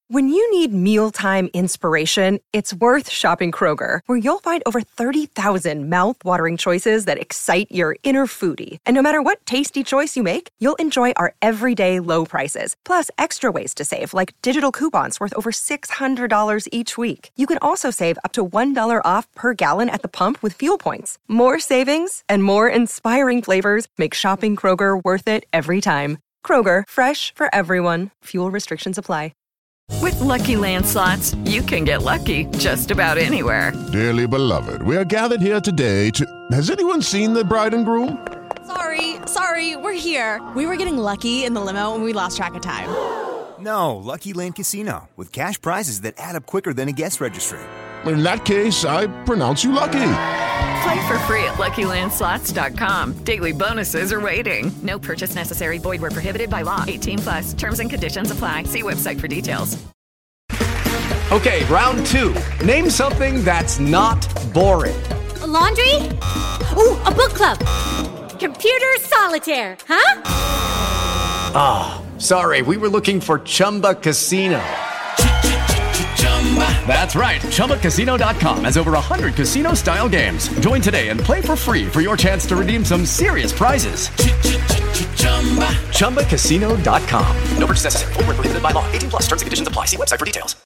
When you need mealtime inspiration, it's worth shopping Kroger, where you'll find over 30,000 mouth-watering choices that excite your inner foodie. And no matter what tasty choice you make, you'll enjoy our everyday low prices, plus extra ways to save, like digital coupons worth over $600 each week. You can also save up to $1 off per gallon at the pump with fuel points. More savings and more inspiring flavors make shopping Kroger worth it every time. Kroger, fresh for everyone. Fuel restrictions apply. With Lucky Land Slots, you can get lucky just about anywhere. Dearly beloved, we are gathered here today to... Has anyone seen the bride and groom? Sorry, we're here. We were getting lucky in the limo and we lost track of time. No, Lucky Land Casino, with cash prizes that add up quicker than a guest registry. In that case, I pronounce you lucky. Play for free at LuckyLandSlots.com. Daily bonuses are waiting. No purchase necessary. Void where prohibited by law. 18+. Terms and conditions apply. See website for details. Okay, round two. Name something that's not boring. A laundry? Ooh, a book club. Computer solitaire, huh? Ah, sorry. We were looking for Chumba Casino. That's right. ChumbaCasino.com has over 100 casino-style games. Join today and play for free for your chance to redeem some serious prizes. ChumbaCasino.com. No purchase necessary. Void where prohibited by law. 18+. Terms and conditions apply. See website for details.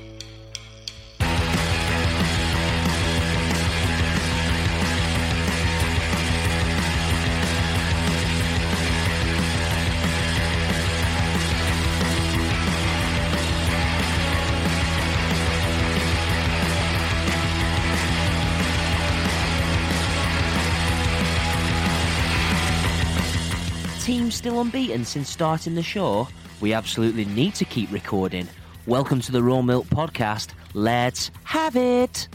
Team still unbeaten since starting the show? We absolutely need to keep recording. Welcome to the Raw Milk Podcast. Let's have it!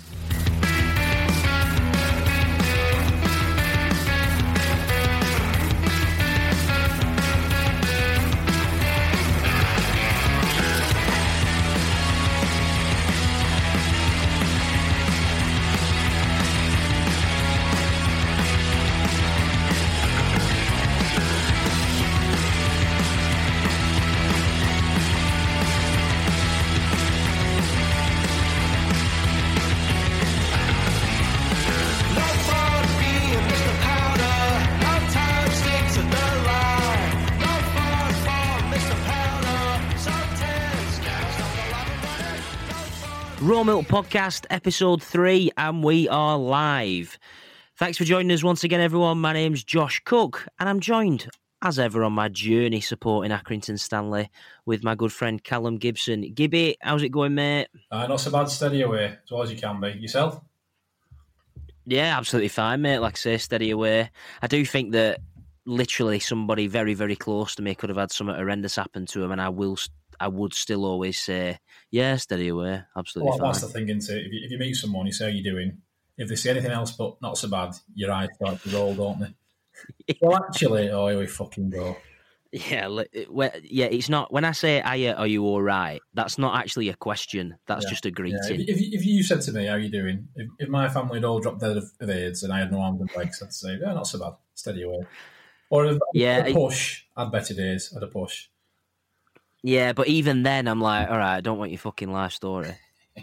Raw Milk Podcast, episode 3, and we are live. Thanks for joining us once again, everyone. My name's Josh Cook, and I'm joined, as ever, on my journey supporting Accrington Stanley with my good friend Callum Gibson. Gibby, how's it going, mate? Not so bad, steady away, as well as you can be. Yourself? Yeah, absolutely fine, mate. Like I say, steady away. I do think that literally somebody very, very close to me could have had something horrendous happen to him, and I would still always say, yeah, steady away, absolutely fine. That's the thing, isn't it? If you meet someone, you say, how you doing? If they say anything else but not so bad, your eyes start to roll, don't they? Well, actually, oh, here we fucking go. Yeah, it's not. When I say, are you all right? That's not actually a question. That's just a greeting. Yeah. If you said to me, how you doing? If my family had all dropped dead of AIDS and I had no arms and legs, I'd say, yeah, not so bad, steady away. Or if a push, I'd better days, I'd a push. Yeah, but even then, I'm like, all right, I don't want your fucking life story.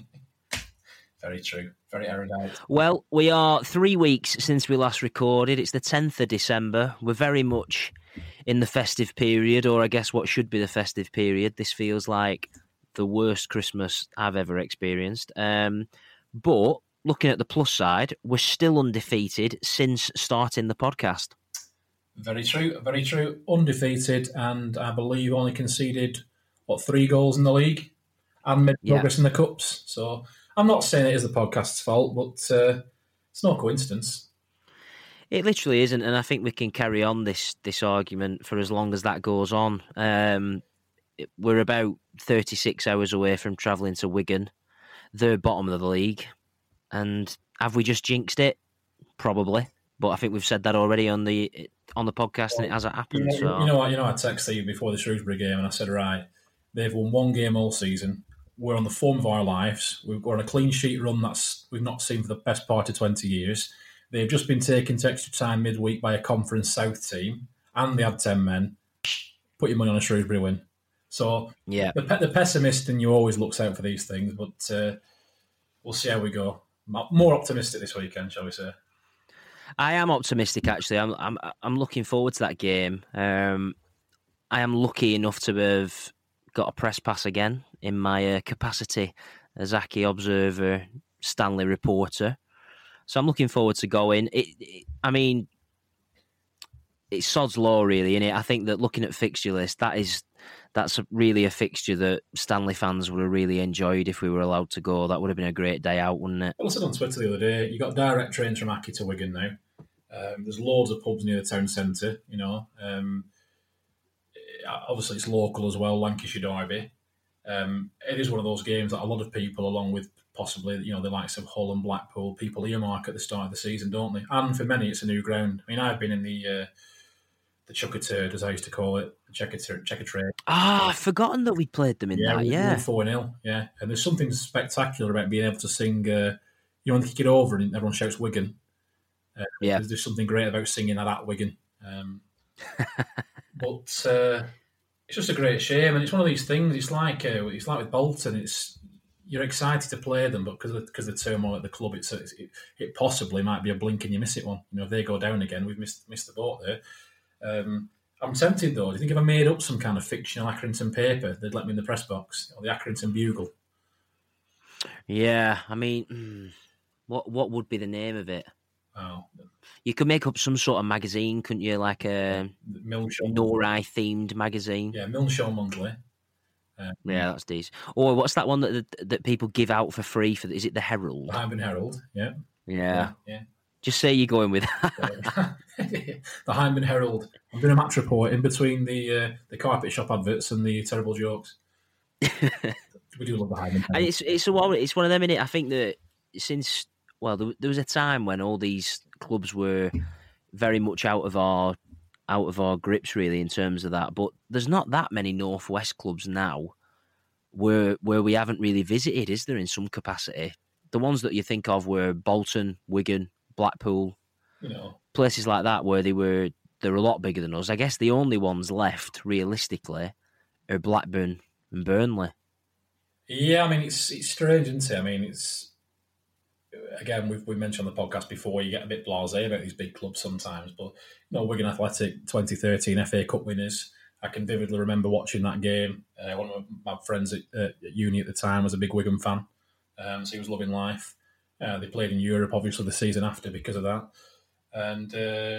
Very true. Very erudite. Well, we are 3 weeks since we last recorded. It's the 10th of December. We're very much in the festive period, or I guess what should be the festive period. This feels like the worst Christmas I've ever experienced. But looking at the plus side, we're still undefeated since starting the podcast. Very true, very true. Undefeated, and I believe only conceded, 3 goals in the league and made progress in the Cups. So I'm not saying it is the podcast's fault, but it's no coincidence. It literally isn't, and I think we can carry on this argument for as long as that goes on. We're about 36 hours away from travelling to Wigan. They're bottom of the league. And have we just jinxed it? Probably. But I think we've said that already on the podcast, and it hasn't happened. You know what? I texted you before the Shrewsbury game, and I said, right, they've won 1 game all season. We're on the form of our lives. We're on a clean sheet run we've not seen for the best part of 20 years. They've just been taken to extra time midweek by a Conference South team, and they had 10 men. Put your money on a Shrewsbury win. So yeah, the pessimist in you always looks out for these things, but we'll see how we go. More optimistic this weekend, shall we say? I am optimistic. Actually, I'm looking forward to that game. I am lucky enough to have got a press pass again in my capacity as Aki observer, Stanley reporter. So I'm looking forward to going. I mean, it's sod's law, really, isn't it? I think that looking at fixture list, that's really a fixture that Stanley fans would have really enjoyed if we were allowed to go. That would have been a great day out, wouldn't it? I said on Twitter the other day, you got direct trains from Aki to Wigan now. There's loads of pubs near the town centre, you know. Obviously, it's local as well, Lancashire Derby. It is one of those games that a lot of people, along with possibly, you know, the likes of Hull and Blackpool, people earmark at the start of the season, don't they? And for many, it's a new ground. I mean, I've been in the Chuckerturd, as I used to call it, the Checkatrade. I've forgotten that we played them in that, yeah. 4-0, yeah. And there's something spectacular about being able to sing, you know, when they kick it over and everyone shouts Wigan. There's something great about singing that at Wigan. But it's just a great shame, and it's one of these things. It's like with Bolton. You're excited to play them, but because of the turmoil at the club, it possibly might be a blink and you miss it one. You know, if they go down again, we've missed the boat there. I'm tempted though. Do you think if I made up some kind of fictional Accrington paper, they'd let me in the press box, or the Accrington Bugle? Yeah, I mean, what would be the name of it? Oh, you could make up some sort of magazine, couldn't you? Like a Noreye themed magazine. Yeah, Milnshaw Monthly. Yeah, that's decent. Or what's that one that people give out for free? Is it the Herald? The Hyndburn Herald. Yeah. Yeah. Just say you're going with that. The Hyndburn Herald. I'm doing a match report in between the carpet shop adverts and the terrible jokes. We do love the Hyndburn Herald. And it's one of them, innit? I think that since. Well, there was a time when all these clubs were very much out of our grips, really, in terms of that. But there's not that many Northwest clubs now where we haven't really visited, is there, in some capacity? The ones that you think of were Bolton, Wigan, Blackpool, you know, places like that where they're a lot bigger than us. I guess the only ones left, realistically, are Blackburn and Burnley. Yeah, I mean, it's strange, isn't it? I mean, it's... Again, we've mentioned on the podcast before, you get a bit blasé about these big clubs sometimes, but you know, Wigan Athletic 2013 FA Cup winners. I can vividly remember watching that game. One of my friends at uni at the time was a big Wigan fan, so he was loving life. They played in Europe, obviously, the season after because of that, and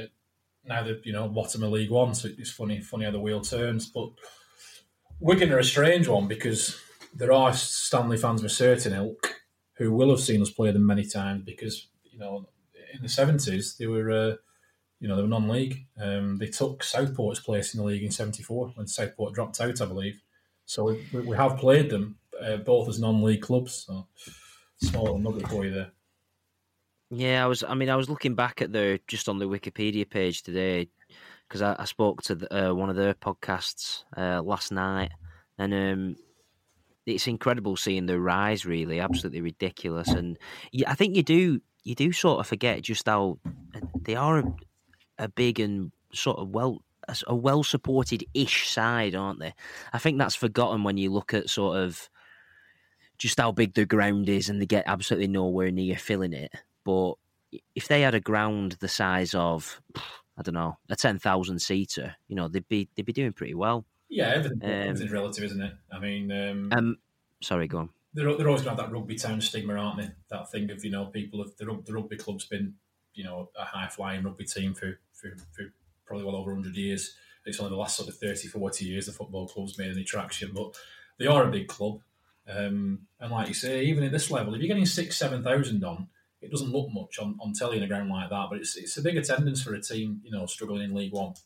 now they're bottom of League One. So it's funny how the wheel turns. But Wigan are a strange one because there are Stanley fans of a certain ilk who will have seen us play them many times because, you know, in the 70s, they were non-league. They took Southport's place in the league in 74 when Southport dropped out, I believe. So we have played them both as non-league clubs. So small little nugget for you there. Yeah, I was looking back at just on the Wikipedia page today because I spoke to one of their podcasts last night, and it's incredible seeing the rise, really, absolutely ridiculous. And I think you do sort of forget just how they are a big and sort of well-supported-ish side, aren't they? I think that's forgotten when you look at sort of just how big the ground is and they get absolutely nowhere near filling it. But if they had a ground the size of, I don't know, a 10,000-seater, you know, they'd be doing pretty well. Yeah, everything's relative, isn't it? I mean... sorry, go on. They're always going to have that rugby town stigma, aren't they? That thing of, you know, people of the rugby club's been, you know, a high-flying rugby team for probably well over 100 years. It's only the last sort of 30, 40 years the football club's made any traction, but they are a big club. And like you say, even at this level, if you're getting 6,000-7,000 on, it doesn't look much on telly in a ground like that, but it's a big attendance for a team, you know, struggling in League One.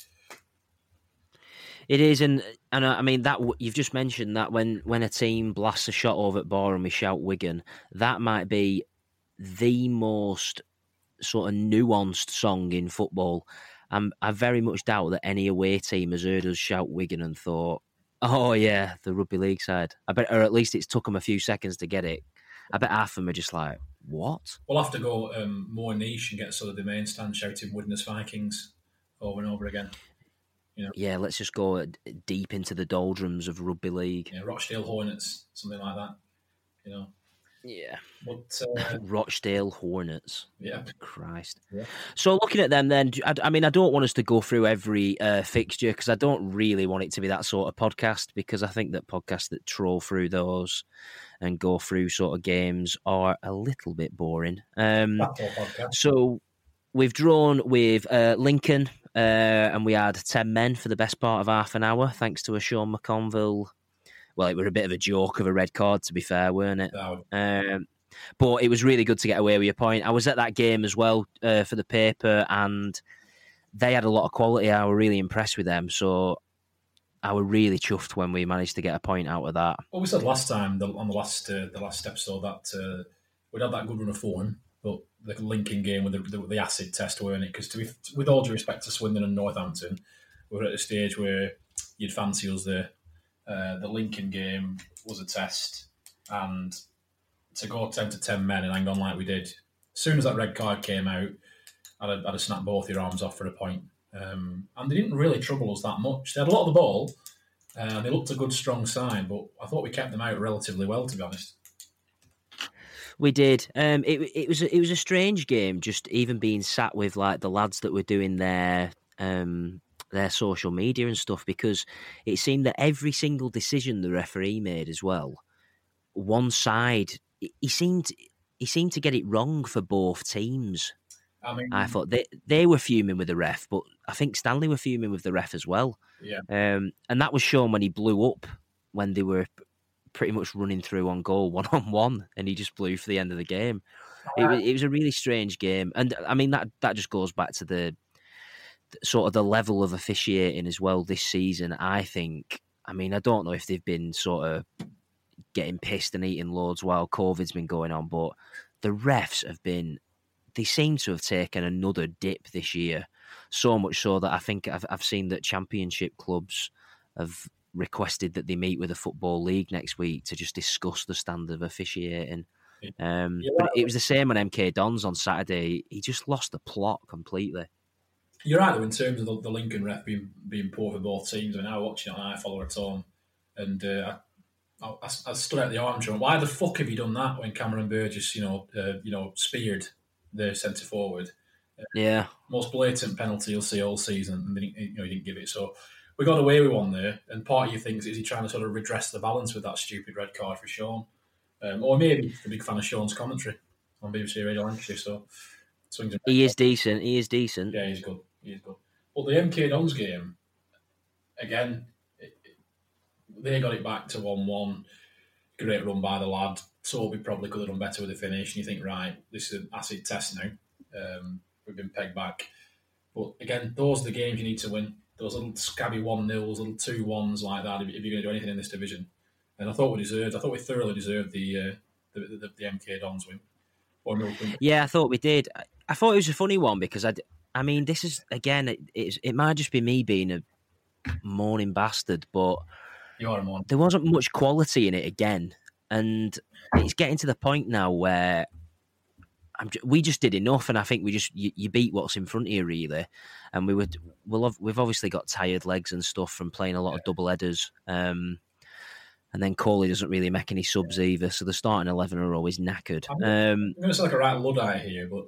It is, and I mean that you've just mentioned that when a team blasts a shot over at bar and we shout Wigan, that might be the most sort of nuanced song in football. I very much doubt that any away team has heard us shout Wigan and thought, "Oh yeah, the rugby league side." I bet, or at least it's took them a few seconds to get it. I bet half of them are just like, "What?" We'll have to go more niche and get sort of the main stand shouting Widnes Vikings over and over again. Yeah, let's just go deep into the doldrums of rugby league. Yeah, Rochdale Hornets, something like that. Yeah. But Rochdale Hornets. Yeah. Christ. Yeah. So looking at them then, I mean, I don't want us to go through every fixture because I don't really want it to be that sort of podcast, because I think that podcasts that troll through those and go through sort of games are a little bit boring. So we've drawn with Lincoln and we had 10 men for the best part of half an hour, thanks to a Sean McConville. Well, it was a bit of a joke of a red card, to be fair, weren't it? No. But it was really good to get away with your point. I was at that game as well for the paper, and they had a lot of quality. I was really impressed with them. So I was really chuffed when we managed to get a point out of that. Well, we said last time on the last episode that we'd had that good run of form, but the Lincoln game with the acid test, weren't it? Because with all due respect to Swindon and Northampton, we were at a stage where you'd fancy us there. The Lincoln game was a test, and to go 10 to 10 men and hang on like we did, as soon as that red card came out, I'd have snapped both your arms off for a point. And they didn't really trouble us that much. They had a lot of the ball, and they looked a good, strong side, but I thought we kept them out relatively well, to be honest. We did. It was a strange game, just even being sat with like the lads that were doing their social media and stuff, because it seemed that every single decision the referee made as well, one side, he seemed to get it wrong for both teams. I thought they were fuming with the ref, but I think Stanley were fuming with the ref as well. Yeah. And that was shown when he blew up, when they were pretty much running through on goal 1-on-1, and he just blew for the end of the game. It was a really strange game, and I mean that just goes back to the sort of the level of officiating as well this season. I think, I mean, I don't know if they've been sort of getting pissed and eating loads while COVID's been going on, but the refs they seem to have taken another dip this year. So much so that I think I've seen that championship clubs have requested that they meet with the Football League next week to just discuss the standard of officiating. But it was the same on MK Dons on Saturday. He just lost the plot completely. You're right, though, in terms of the Lincoln ref being poor for both teams. I mean, I was watching it on iFollow at home, and I stood out the arms and went, why the fuck have you done that when Cameron Burgess, speared the centre forward? Yeah. Most blatant penalty you'll see all season, and he didn't give it. So we got away with one there, and part of you thinks, is he trying to sort of redress the balance with that stupid red card for Sean? Or maybe he's a big fan of Sean's commentary on BBC Radio Lancashire, so swings and He is decent. Yeah, he's good. Well, the MK Dons game, again, they got it back to 1-1. Great run by the lad. Toby probably could have done better with the finish. And you think, right, this is an acid test now. We've been pegged back. But again, those are the games you need to win. Those little scabby 1-0s, little 2-1s like that, if you're going to do anything in this division. And I thought we thoroughly deserved the MK Dons win. Yeah, I thought we did. I thought it was a funny one because I mean, this is, again, it might just be me being a mourning bastard, but you are a mourning. There wasn't much quality in it again. And it's getting to the point now where we just did enough, and I think you beat what's in front of you, really. And we've obviously got tired legs and stuff from playing a lot of double headers. And then Coley doesn't really make any subs either, so the starting 11 are always knackered. I'm going to sound like a right Luddite here, but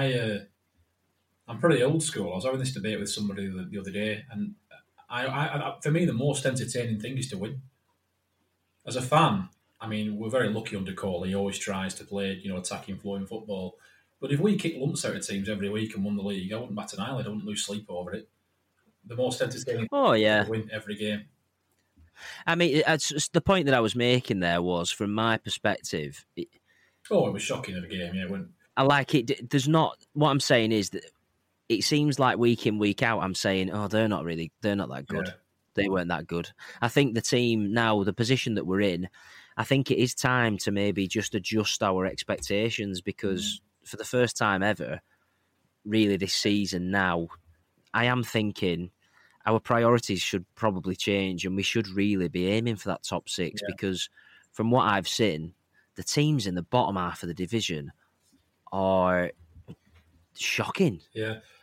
I'm pretty old school. I was having this debate with somebody the other day, and I for me, the most entertaining thing is to win. As a fan, I mean, we're very lucky under Coley. He always tries to play, attacking, flowing football. But if we kick lumps out of teams every week and won the league, I wouldn't bat an eyelid. I wouldn't lose sleep over it. The most entertaining thing is to win every game. I mean, the point that I was making there was, from my perspective... it was shocking of a game, yeah. I like it. There's not... What I'm saying is that it seems like week in, week out, I'm saying, they're not that good. Yeah. They weren't that good. I think the team now, the position that we're in, I think it is time to maybe just adjust our expectations, because for the first time ever, really this season now, I am thinking our priorities should probably change, and we should really be aiming for that top six, because from what I've seen, the teams in the bottom half of the division are shocking. Yeah.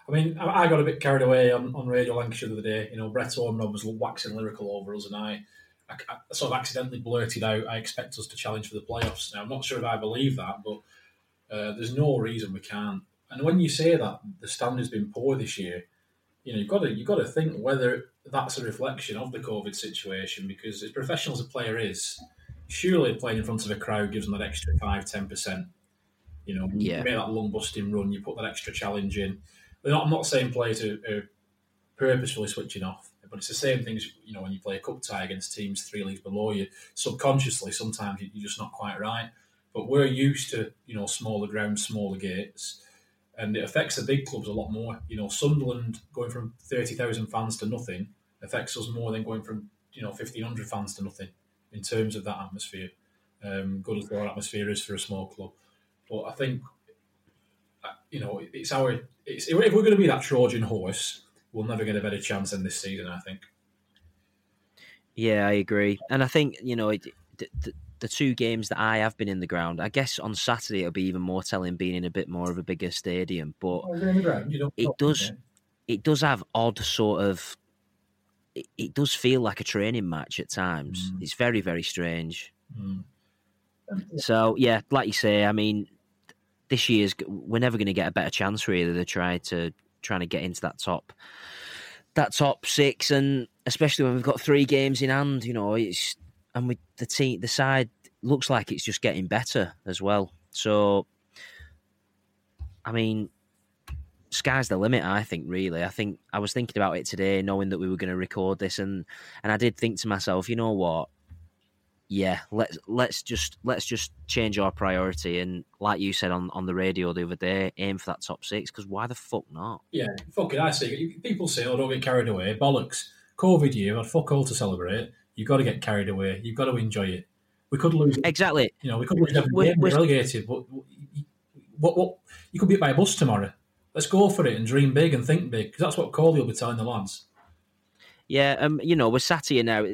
I mean, I got a bit carried away on Radio Lancashire the other day. You know, Brett Ormond was waxing lyrical over us, and I sort of accidentally blurted out, I expect us to challenge for the playoffs. Now, I'm not sure if I believe that, but there's no reason we can't. And when you say that the standard's been poor this year, you know, you've got to think whether that's a reflection of the COVID situation, because as professional as a player is, surely playing in front of a crowd gives them that extra 5-10%. You know, you make that lung busting run, you put that extra challenge in. I'm not saying players are purposefully switching off, but it's the same thing as, you know, when you play a cup tie against teams 3 leagues below you. Subconsciously, sometimes you're just not quite right. But we're used to, you know, smaller grounds, smaller gates, and it affects the big clubs a lot more. You know, Sunderland going from 30,000 fans to nothing affects us more than going from, you know, 1,500 fans to nothing in terms of that atmosphere. Good as our atmosphere is for a small club. But I think, you know, if we're going to be that Trojan horse, we'll never get a better chance than this season, I think. Yeah, I agree. And I think, you know, the 2 games that I have been in the ground, I guess on Saturday it'll be even more telling being in a bit more of a bigger stadium. But it does have odd sort of... It does feel like a training match at times. It's very, very strange. So, yeah, like you say, I mean... This year's we're never going to get a better chance really. They're trying to get into that top 6, and especially when we've got 3 games in hand, you know, with the side looks like it's just getting better as well. So, I mean, sky's the limit. I think really. I think I was thinking about it today, knowing that we were going to record this, and I did think to myself, you know what? Yeah, let's just change our priority, and like you said on the radio the other day, aim for that top 6, because why the fuck not? Yeah, fuck it. I see. People say, "Oh, don't get carried away." Bollocks. COVID year, I'd fuck all to celebrate. You've got to get carried away. You've got to enjoy it. We could lose. Exactly. You know, we could lose every game, we're relegated, but what? You could be hit by a bus tomorrow. Let's go for it and dream big and think big, because that's what Coley will be telling the lads. Yeah, you know, we're sat here now.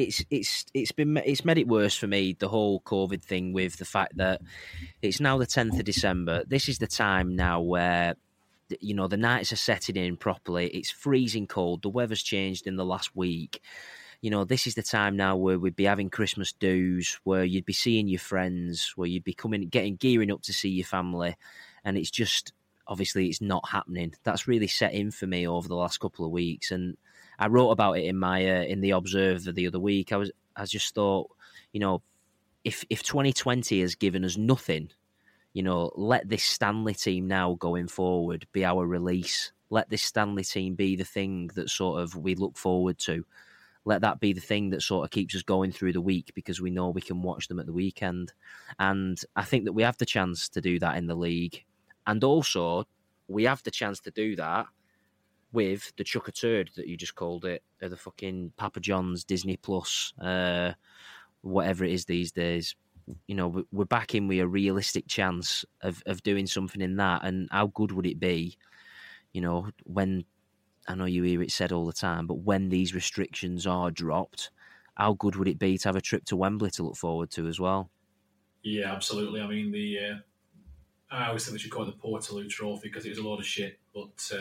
It's made it worse for me, the whole COVID thing, with the fact that it's now the 10th of December. This is the time now where, you know, the nights are setting in properly. It's freezing cold. The weather's changed in the last week. You know, this is the time now where we'd be having Christmas do's, where you'd be seeing your friends, where you'd be gearing up to see your family. And it's just, obviously, it's not happening. That's really set in for me over the last couple of weeks. And I wrote about it in my in the Observer the other week. I just thought, you know, if 2020 has given us nothing, you know, let this Stanley team now going forward be our release. Let this Stanley team be the thing that sort of we look forward to. Let that be the thing that sort of keeps us going through the week, because we know we can watch them at the weekend. And I think that we have the chance to do that in the league. And also, we have the chance to do that with the Chuck a Turd that you just called it, the fucking Papa John's, Disney Plus, whatever it is these days. You know, we're back in with a realistic chance of doing something in that. And how good would it be, you know, when, I know you hear it said all the time, but when these restrictions are dropped, how good would it be to have a trip to Wembley to look forward to as well? Yeah, absolutely. I mean, I always think we should call it the Portaloo Trophy because it was a load of shit, but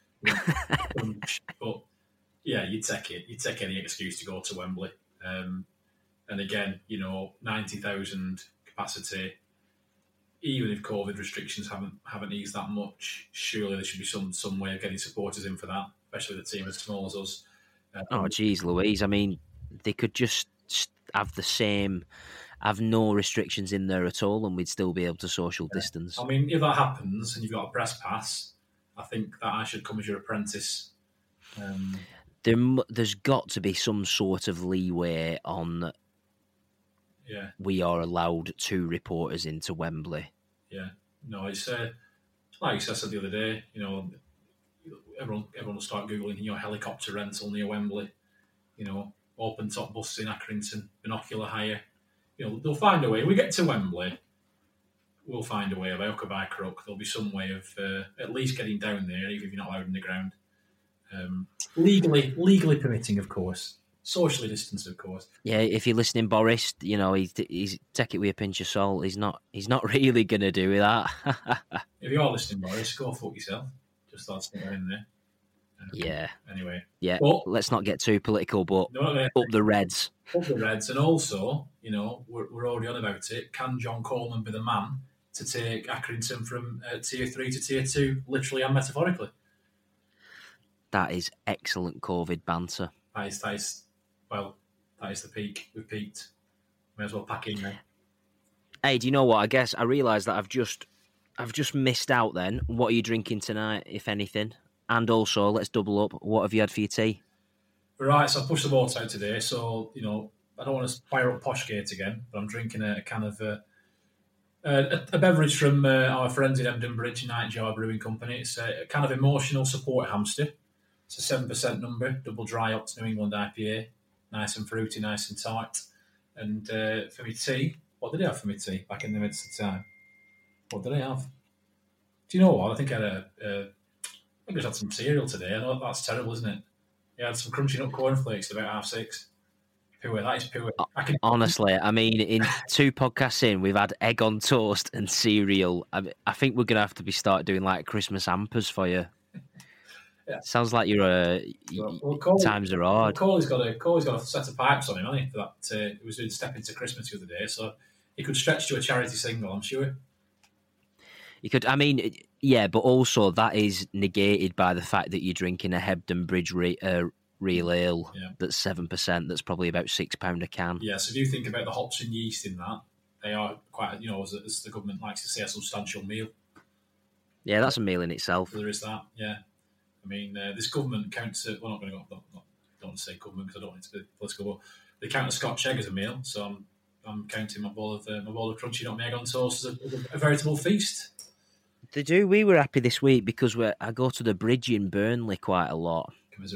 yeah, you'd take it. You'd take any excuse to go to Wembley. And again, you know, 90,000 capacity. Even if COVID restrictions haven't eased that much, surely there should be some way of getting supporters in for that, especially the team as small as us. Oh, geez, Louise. I mean, they could just have no restrictions in there at all, and we'd still be able to social distance. I mean, if that happens and you've got a press pass, I think that I should come as your apprentice. There's got to be some sort of leeway on. Yeah, we are allowed 2 reporters into Wembley. Yeah, no, it's like I said the other day. You know, everyone will start googling, you know, helicopter rental near Wembley. You know, open top bus in Accrington, binocular hire. You know, they'll find a way. We get to Wembley, we'll find a way. By hook or by crook, there'll be some way of at least getting down there, even if you're not allowed in the ground. Legally permitting, of course. Socially distanced, of course. Yeah, if you're listening, Boris, you know, he's take it with a pinch of salt. He's not really going to do that. If you are listening, Boris, go fuck yourself. Just thought to get in there. Yeah. Anyway. Yeah. But, let's not get too political, but up the Reds. Up the Reds. And also, we're already on about it. Can John Coleman be the man to take Accrington from Tier 3 to Tier 2, literally and metaphorically? That is excellent COVID banter. That is the peak. We've peaked. May as well pack in now. Hey, do you know what? I guess I realised that I've just missed out then. What are you drinking tonight, if anything? And also, let's double up. What have you had for your tea? Right, so I pushed the boat out today. So, I don't want to fire up Poshgate again, but I'm drinking a kind of a beverage from our friends in Ebden Bridge, Nightjar Brewing Company. It's a kind of emotional support hamster. It's a 7% number, double dry hopped New England IPA. Nice and fruity, nice and tart. And for me tea, what did I have for me tea back in the midst of time? What did I have? Do you know what? I think I just had some cereal today. I know that's terrible, isn't it? Yeah, I had some crunchy nut cornflakes at about 6:30. Pure, that is pure. Honestly, I mean, in 2 podcasts in, we've had egg on toast and cereal. I think we're going to have to start doing like Christmas hampers for you. Yeah. Sounds like you're times are hard. Corey's got a set of pipes on him, hasn't he? For that he was doing Step Into Christmas the other day, so he could stretch to a charity single, I'm sure. You could, I mean, yeah, but also that is negated by the fact that you're drinking a Hebden Bridge real ale that's 7%. That's probably about £6 a can. Yeah, so if you think about the hops and yeast in that, they are quite, as the government likes to say, a substantial meal. Yeah, that's a meal in itself. So there is that. Yeah. I mean, this government counts it. We're not going to go. Don't want to say government because I don't want it to be political. But they count a Scotch egg as a meal, so I'm counting my bowl of crunchy nut egg on toast as a veritable feast. They do. We were happy this week because I go to the Bridge in Burnley quite a lot.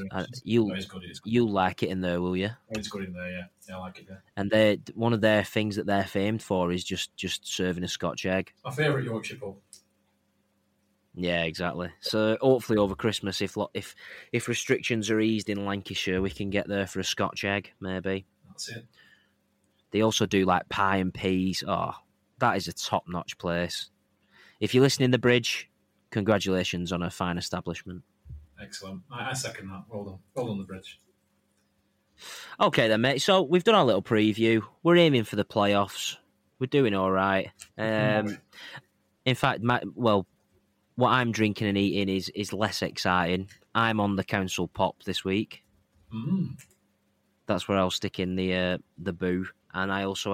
You'll like it in there, will you? It's good in there, yeah. Yeah, I like it there. And one of their things that they're famed for is just serving a Scotch egg. My favourite Yorkshire pub. Yeah, exactly. So hopefully over Christmas, if restrictions are eased in Lancashire, we can get there for a Scotch egg, maybe. That's it. They also do like pie and peas. Oh, that is a top-notch place. If you're listening to the Bridge, congratulations on a fine establishment. Excellent. I second that. Well done. Well done, the Bridge. Okay then, mate. So we've done our little preview. We're aiming for the playoffs. We're doing all right. In fact, what I'm drinking and eating is less exciting. I'm on the council pop this week. Mm. That's where I'll stick in the boo. And I also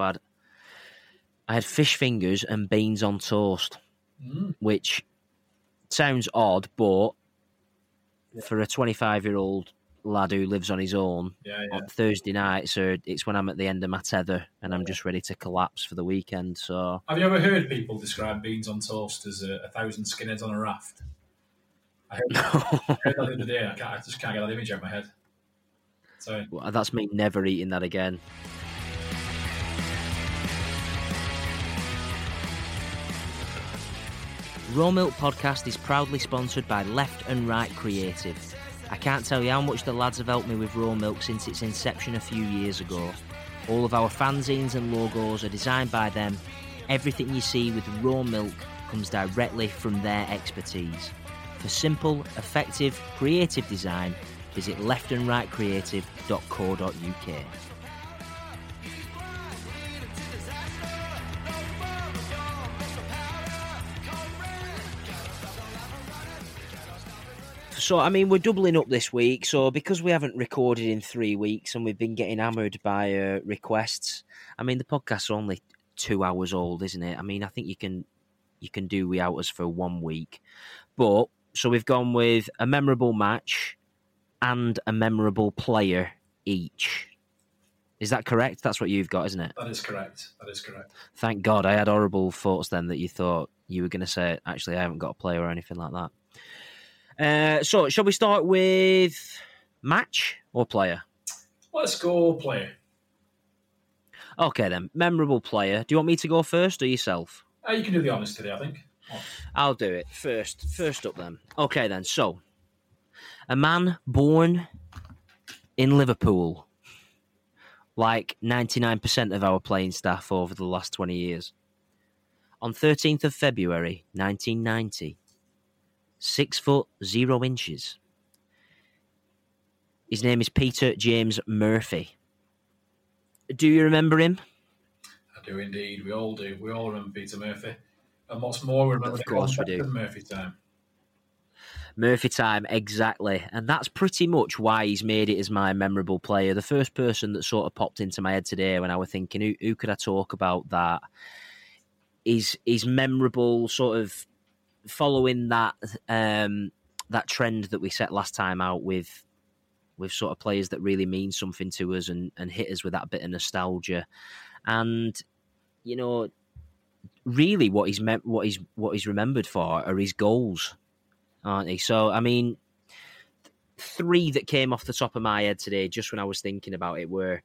had fish fingers and beans on toast, which sounds odd, but for a 25-year-old lad who lives on his own on Thursday night, so it's when I'm at the end of my tether and I'm just ready to collapse for the weekend. So, have you ever heard people describe beans on toast as 1,000 skinheads on a raft? I heard that the other day. I just can't get that image out of my head. Sorry. Well, that's me never eating that again. Raw Milk Podcast is proudly sponsored by Left and Right Creative. I can't tell you how much the lads have helped me with Raw Milk since its inception a few years ago. All of our fanzines and logos are designed by them. Everything you see with Raw Milk comes directly from their expertise. For simple, effective, creative design, visit leftandrightcreative.co.uk. So, I mean, we're doubling up this week. So, because we haven't recorded in 3 weeks and we've been getting hammered by requests, I mean, the podcast's only 2 hours old, isn't it? I mean, I think you can do without us for 1 week. But, so we've gone with a memorable match and a memorable player each. Is that correct? That's what you've got, isn't it? That is correct. Thank God. I had horrible thoughts then that you thought you were going to say, actually, I haven't got a player or anything like that. So, shall we start with match or player? Let's go player. Okay, then. Memorable player. Do you want me to go first or yourself? You can do the honours today, I think. I'll do it first up then. Okay, then. So, a man born in Liverpool, like 99% of our playing staff over the last 20 years. On 13th of February, 1990, 6 foot 0 inches. His name is Peter James Murphy. Do you remember him? I do indeed. We all do. We all remember Peter Murphy. And what's more, we remember Of course we do. Murphy time. Murphy time, exactly. And that's pretty much why he's made it as my memorable player. The first person that sort of popped into my head today when I was thinking, who could I talk about that is memorable, sort of following that that trend that we set last time out with sort of players that really mean something to us and hit us with that bit of nostalgia. And, you know, really what he's remembered for are his goals, aren't he? So, I mean, 3 that came off the top of my head today, just when I was thinking about it, were,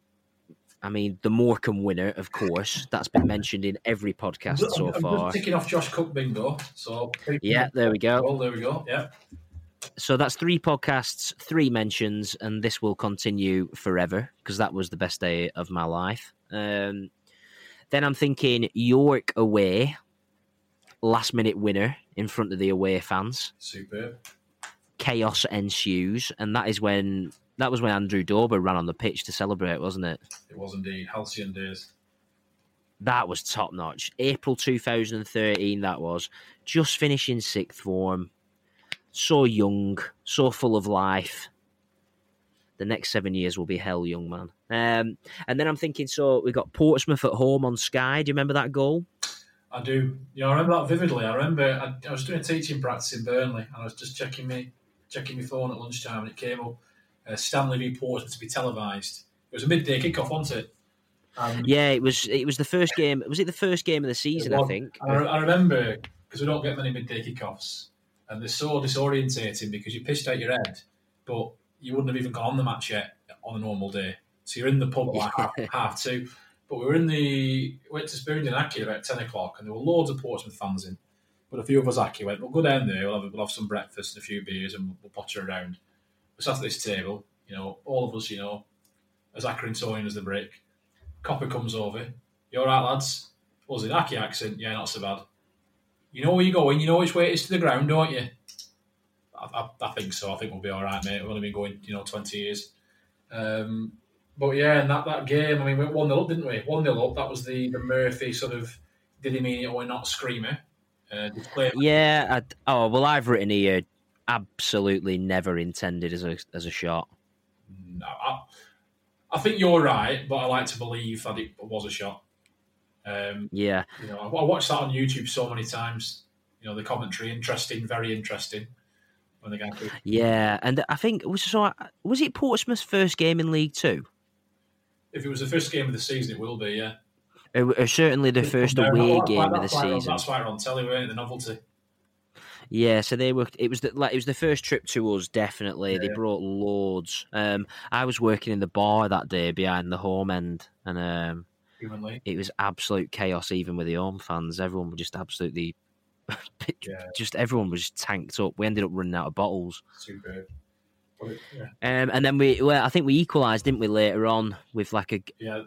I mean, the Morecambe winner, of course. That's been mentioned in every podcast so far. I'm just ticking off Josh Cook bingo. So yeah, there we go. Well, there we go. Yeah. So that's 3 podcasts, 3 mentions, and this will continue forever because that was the best day of my life. Then I'm thinking York away, last minute winner in front of the away fans. Superb. Chaos ensues, and that was when Andrew Dauber ran on the pitch to celebrate, wasn't it? It was indeed. Halcyon days. That was top notch. April 2013, that was. Just finishing 6th form. So young, so full of life. The next 7 years will be hell, young man. And then I'm thinking, so we got Portsmouth at home on Sky. Do you remember that goal? I do. You know, I remember that vividly. I remember I was doing a teaching practice in Burnley, and I was just checking my phone at lunchtime, and it came up Stanley v Portsmouth to be televised. It was a midday kickoff, wasn't it? Yeah, it was the first game. Was it the first game of the season? I think. I remember because we don't get many midday kickoffs, and they're so disorientating because you pissed out your head, but you wouldn't have even gone on the match yet on a normal day. So you're in the pub at like half 2. But we went to Spurrington and Aki about 10 o'clock, and there were loads of Portsmouth fans in. But a few of us Aki went, we'll go down there, we'll have some breakfast and a few beers, and we'll potter around. We sat at this table, you know, all of us, you know, as Accringtonian as the brick. Copper comes over. You all right, lads? Was it Aki accent? Yeah, not so bad. You know where you're going, you know which way it is to the ground, don't you? I think so. I think we'll be all right, mate. We've only been going, 20 years. But yeah, and that game, I mean, we went 1-0 up, didn't we? 1-0 up. That was the Murphy sort of, did he mean it or not screamer? Yeah. I've written here, absolutely never intended as a shot. No, I think you're right, but I like to believe that it was a shot. Yeah. You know, I watched that on YouTube so many times. You know, the commentary, interesting, very interesting. When they go through. Yeah, and I think was it Portsmouth's first game in League Two? If it was the first game of the season, it will be, yeah. Certainly the first away game of the season. That's why we're on telly, weren't it? The novelty. Yeah, so they were. It was the first trip to us. Definitely, yeah. They brought loads. I was working in the bar that day behind the home end, and it was absolute chaos. Even with the home fans, everyone was just absolutely. Just everyone was tanked up. We ended up running out of bottles. Superb. Yeah. And then I think we equalised, didn't we? Later on, with like a. Yeah.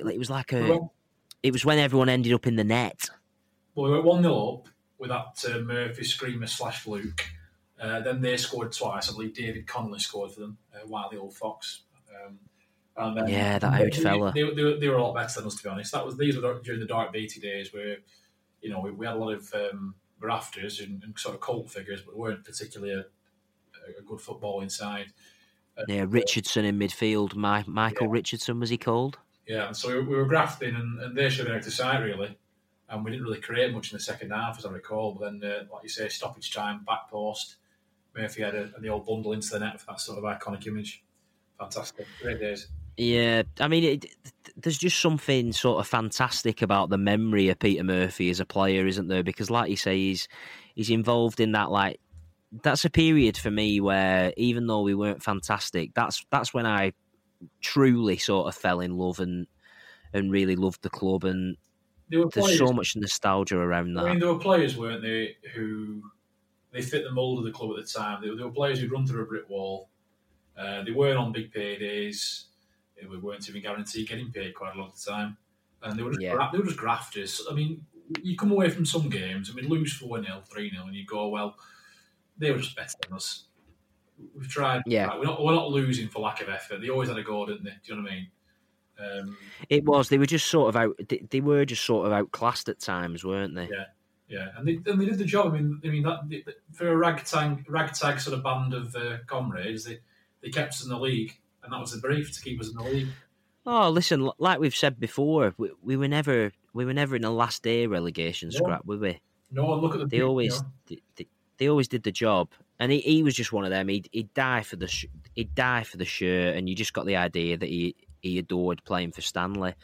It was when everyone ended up in the net. Well, we went 1-0 up with that Murphy screamer / Luke. Then they scored twice. I believe David Connolly scored for them. Wiley Old Fox. And then, that old fella. They were a lot better than us, to be honest. These were during the Dark Beatty days where, we had a lot of grafters and sort of cult figures, but weren't particularly a good footballing side. Yeah, Richardson in midfield. Michael Richardson, was he called? Yeah, and so we were grafting, and they showed out of sight, really. And we didn't really create much in the second half, as I recall. But then, like you say, stoppage time, back post, Murphy had the old bundle into the net for that sort of iconic image. Fantastic. Great days. Yeah, I mean, there's just something sort of fantastic about the memory of Peter Murphy as a player, isn't there? Because, like you say, he's involved in that. Like, that's a period for me where, even though we weren't fantastic, that's when I truly sort of fell in love and really loved the club. And there's so much nostalgia around that. I mean, there were players, weren't they, who they fit the mould of the club at the time. There were players who'd run through a brick wall. They weren't on big paydays. We weren't even guaranteed getting paid quite a lot of the time. And they were just grafters. I mean, you come away from some games and we'd lose 4-0, 3-0, and you go, well, they were just better than us. We've tried. Yeah. We're not losing for lack of effort. They always had a go, didn't they? Do you know what I mean? It was. They were just sort of out. They were just sort of outclassed at times, weren't they? Yeah, and they did the job. I mean that for a ragtag sort of band of comrades, they kept us in the league, and that was the brief, to keep us in the league. Oh, listen, like we've said before, we were never in a last day relegation scrap, were we? No, look at the. They always did the job, and he was just one of them. He'd die for the shirt, and you just got the idea that he adored playing for Stanley.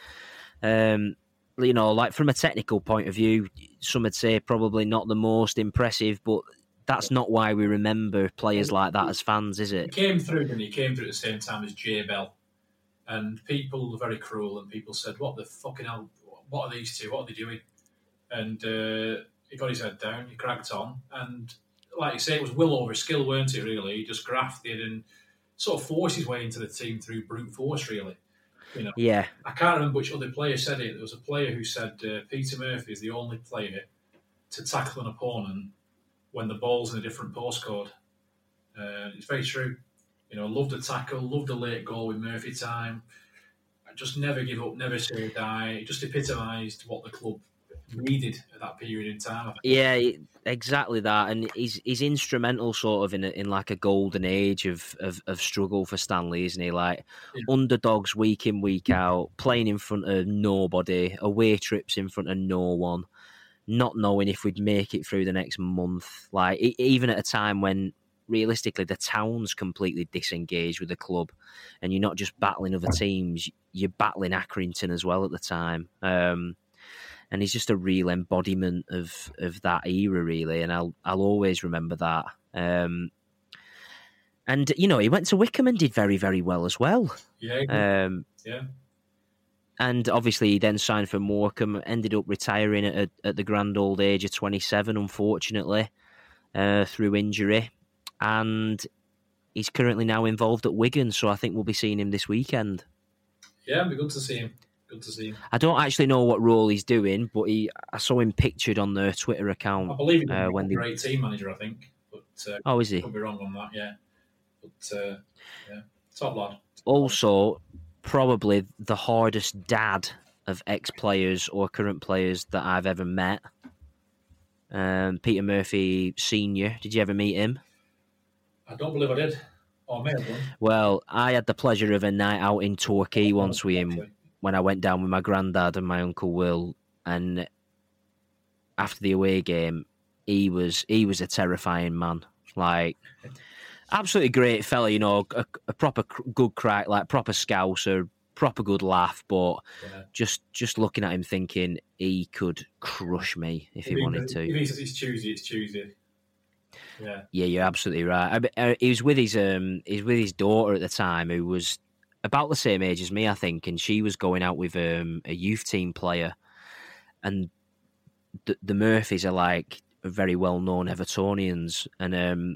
Like from a technical point of view, some would say probably not the most impressive, but that's not why we remember players like that as fans, is it? He came through at the same time as Jay Bell, and people were very cruel, and people said, "What the fucking hell? What are these two? What are they doing?" And he got his head down, he cracked on, and like you say, it was will over skill, weren't it, really? He just grafted and sort of forced his way into the team through brute force, really. Yeah. I can't remember which other player said it. There was a player who said Peter Murphy is the only player to tackle an opponent when the ball's in a different postcode. It's very true. Loved a tackle, loved a late goal with Murphy time. Just never give up, never say die. It just epitomised what the club needed at that period in time. Yeah, exactly that, and he's instrumental, sort of in like a golden age of struggle for Stanley, isn't he? Like underdogs week in, week out, playing in front of nobody, away trips in front of no one, not knowing if we'd make it through the next month. Like even at a time when realistically the town's completely disengaged with the club, and you're not just battling other teams, you're battling Accrington as well at the time. And he's just a real embodiment of that era, really, and I'll always remember that. And he went to Wycombe and did very, very well as well. Yeah. And obviously, he then signed for Morecambe, ended up retiring at the grand old age of 27, unfortunately, through injury, and he's currently now involved at Wigan. So I think we'll be seeing him this weekend. Yeah, it'd be good to see him. Good to see him. I don't actually know what role he's doing, but I saw him pictured on their Twitter account. I believe he's a great team manager, I think. But, is he? Could be wrong on that, yeah. But, top lad. Also, probably the hardest dad of ex-players or current players that I've ever met. Peter Murphy Sr. Did you ever meet him? I don't believe I did. Or I may have done. Well, I had the pleasure of a night out in Torquay once with him, when I went down with my granddad and my Uncle Will, and after the away game, he was a terrifying man. Like, absolutely great fella, a proper good crack, like proper scouser, proper good laugh, but just looking at him thinking he could crush me if he wanted to. If he says it's Tuesday. Yeah. Yeah, you're absolutely right. He was with his daughter at the time, who was about the same age as me, I think, and she was going out with a youth team player, and the Murphys are like very well-known Evertonians, and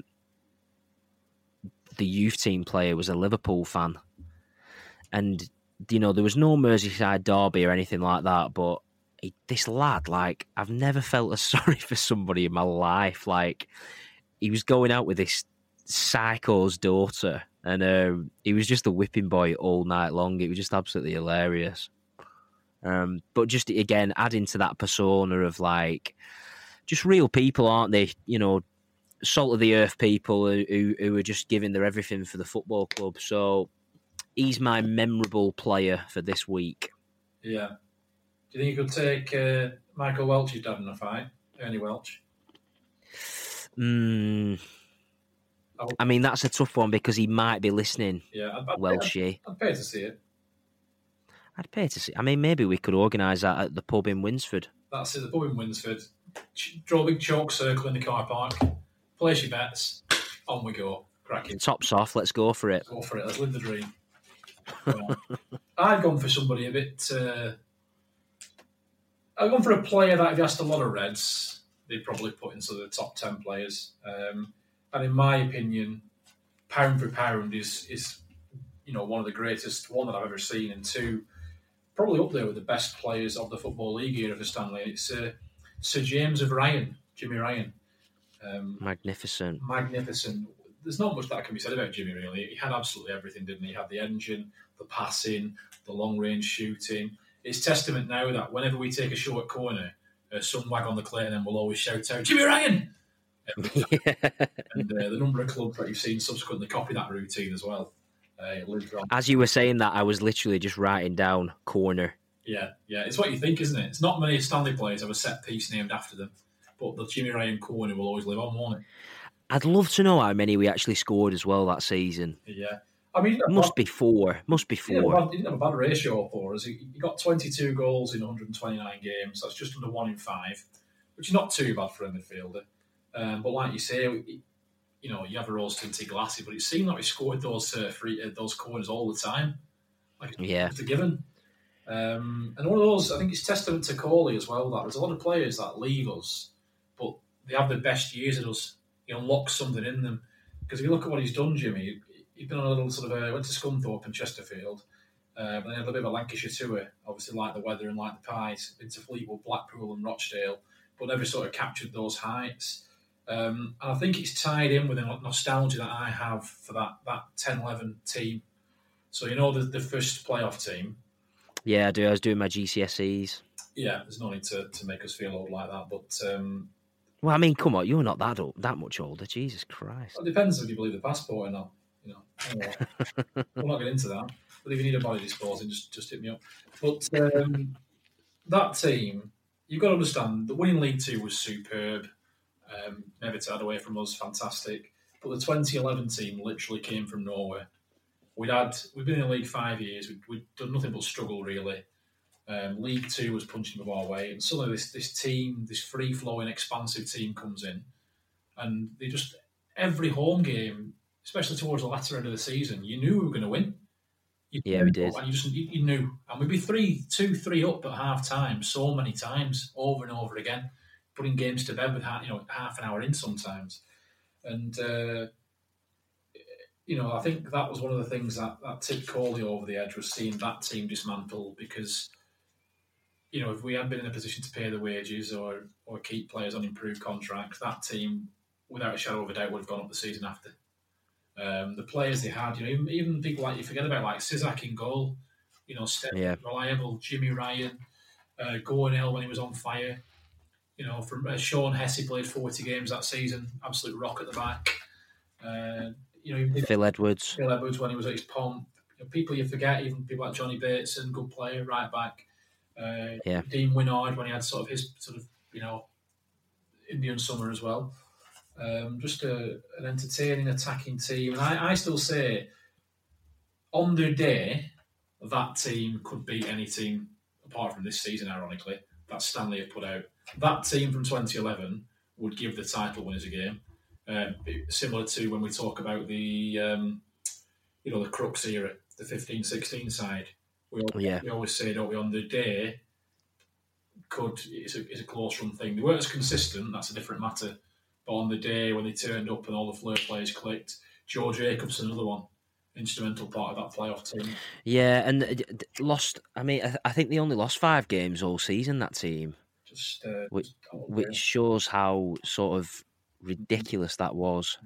the youth team player was a Liverpool fan, and there was no Merseyside derby or anything like that, but this lad, like, I've never felt as sorry for somebody in my life. Like, he was going out with this psycho's daughter, and he was just a whipping boy all night long. It was just absolutely hilarious. But just, again, adding to that persona of, like, just real people, aren't they? Salt of the earth people who are just giving their everything for the football club. So he's my memorable player for this week. Yeah. Do you think you could take Michael Welch's dad in a fight? Ernie Welch? I mean, that's a tough one because he might be listening. Yeah, Welshie. I'd pay to see it. I'd pay to see. I mean, maybe we could organise that at the pub in Winsford. That's it, the pub in Winsford. Draw a big chalk circle in the car park. Place your bets. On we go. Cracking. Tops off. Let's go for it. Go for it. Let's live the dream. I've gone for somebody a bit. I've gone for a player that if you asked a lot of Reds, they'd probably put into the top 10 players. And in my opinion, pound for pound is one of the greatest, one that I've ever seen, and two, probably up there with the best players of the Football League era for Stanley. It's Sir James of Ryan, Jimmy Ryan. Magnificent. There's not much that can be said about Jimmy, really. He had absolutely everything, didn't he? He had the engine, the passing, the long-range shooting. It's testament now that whenever we take a short corner, some wag on the Clayton end will always shout out, Jimmy Ryan! And the number of clubs that you've seen subsequently copy that routine as well. It lives on. As you were saying that, I was literally just writing down corner. Yeah. It's what you think, isn't it? It's not many Stanley players have a set piece named after them, but the Jimmy Ryan corner will always live on, won't it? I'd love to know how many we actually scored as well that season. Yeah. I mean, Must be four. He didn't have a bad ratio for us. He got 22 goals in 129 games. That's just under 1 in 5, which is not too bad for a midfielder. But like you say, you have a rose tinted glassy, but it seemed like we scored those corners all the time. It's a given. And one of those, I think it's testament to Coley as well, that there's a lot of players that leave us, but they have the best years at us. He unlocks something in them. Because if you look at what he's done, Jimmy, he's been on a little sort of went to Scunthorpe and Chesterfield, and then had a bit of a Lancashire tour, obviously like the weather and like the pies, been to Fleetwood, Blackpool and Rochdale, but never sort of captured those heights. And I think it's tied in with the nostalgia that I have for that 10-11 team. So the first playoff team. Yeah, I do. I was doing my GCSEs. Yeah, there's no need to make us feel old like that, but... well, I mean, come on, you're not that much older. Jesus Christ. Well, it depends if you believe the passport or not. We'll not get into that. But if you need a body disposing, just hit me up. But that team, you've got to understand, the winning League Two was superb. Never to add away from us, fantastic. But the 2011 team literally came from nowhere. We've been in the league 5 years. We'd done nothing but struggle, really. League Two was punching above our way, and suddenly this team, this free-flowing, expansive team comes in, and they just every home game, especially towards the latter end of the season, you knew we were going to win. We did, and you knew, and we'd be 3-2 up at half time so many times, over and over again, putting games to bed with half an hour in sometimes, and I think that was one of the things that tipped Coley over the edge, was seeing that team dismantled, because. If we had been in a position to pay the wages or keep players on improved contracts, that team, without a shadow of a doubt, would have gone up the season after. The players they had, even people like you forget about, like Sizak in goal, reliable, Jimmy Ryan, Gornell when he was on fire. From Sean Hesse played 40 games that season, absolute rock at the back. Phil Edwards when he was at his pomp. People you forget, even people like Johnny Bateson, good player, right back. Dean Winnard when he had sort of his Indian summer as well. Just an entertaining, attacking team. And I still say, on their day, that team could beat any team apart from this season, ironically, that Stanley had put out. That team from 2011 would give the title winners a game. Similar to when we talk about the Crooks era, the 15-16 side. We always say, don't we, on the day, it's a close run thing. They weren't as consistent, that's a different matter. But on the day when they turned up and all the Fleur players clicked, Joe Jacobson, another one, instrumental part of that playoff team. Yeah, and lost, I think they only lost 5 games all season, that team. Which shows how sort of ridiculous that was.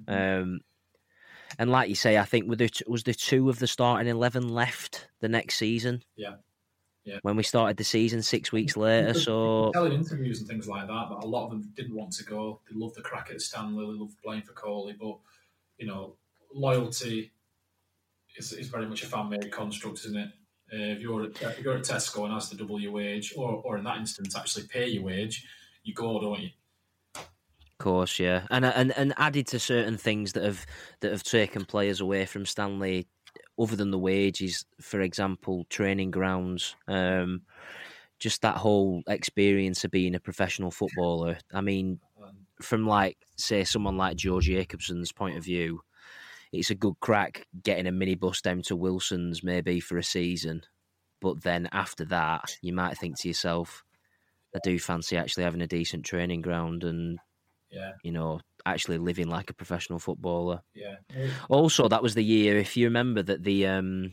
And like you say, I think was there 2 of the starting 11 left the next season? Yeah. When we started the season 6 weeks later, so... Telling interviews and things like that, but a lot of them didn't want to go. They loved the crack at Stanley, they loved playing for Coley, but, loyalty is very much a fan-made construct, isn't it? If you're at Tesco and ask to double your wage, or in that instance, actually pay your wage, you go, don't you? Of course, yeah, and added to certain things that have taken players away from Stanley, other than the wages, for example, training grounds, just that whole experience of being a professional footballer. I mean, from say someone like Joe Jacobson's point of view, it's a good crack getting a minibus down to Wilson's maybe for a season, but then after that, you might think to yourself, I do fancy actually having a decent training ground and. Yeah. Actually living like a professional footballer. Yeah. Also, that was the year, if you remember, that the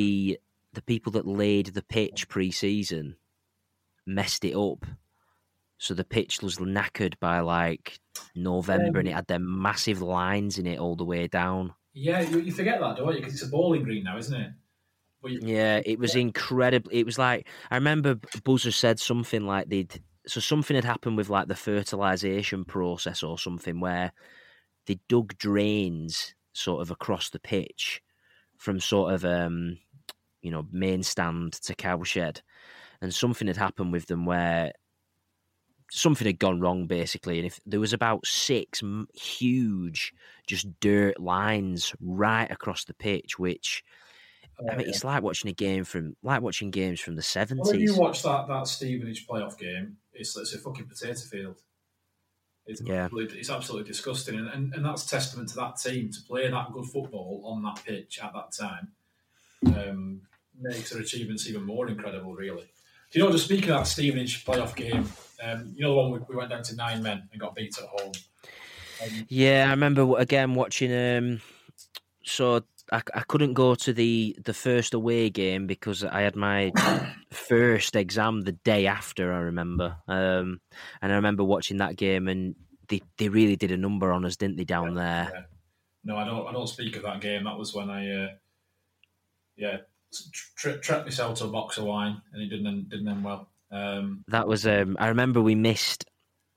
people that laid the pitch pre-season messed it up So the pitch was knackered by like November, and it had them massive lines in it all the way down. Yeah, you forget that, don't you? Because it's a bowling green now, isn't it? Yeah, it was incredible. It was like, I remember Buzzer said something like something had happened with like the fertilisation process or something, where they dug drains sort of across the pitch from sort of main stand to cowshed, and something had happened with them where something had gone wrong basically, and if there was about 6 huge just dirt lines right across the pitch, which it's like watching games from the 70s. Well, if you watch that Stevenage playoff game, it's a fucking potato field. It's absolutely disgusting, and that's testament to that team to play that good football on that pitch at that time. Makes their achievements even more incredible, really. Do you know, just speaking of that Stevenage playoff game, the one we went down to 9 men and got beat at home. I remember again watching. So I couldn't go to the first away game because I had my first exam the day after. I remember, and I remember watching that game, and they really did a number on us, didn't they, down there? Yeah. No, I don't speak of that game. That was when I trekked myself to a box of wine, and it didn't end well. That was I remember we missed.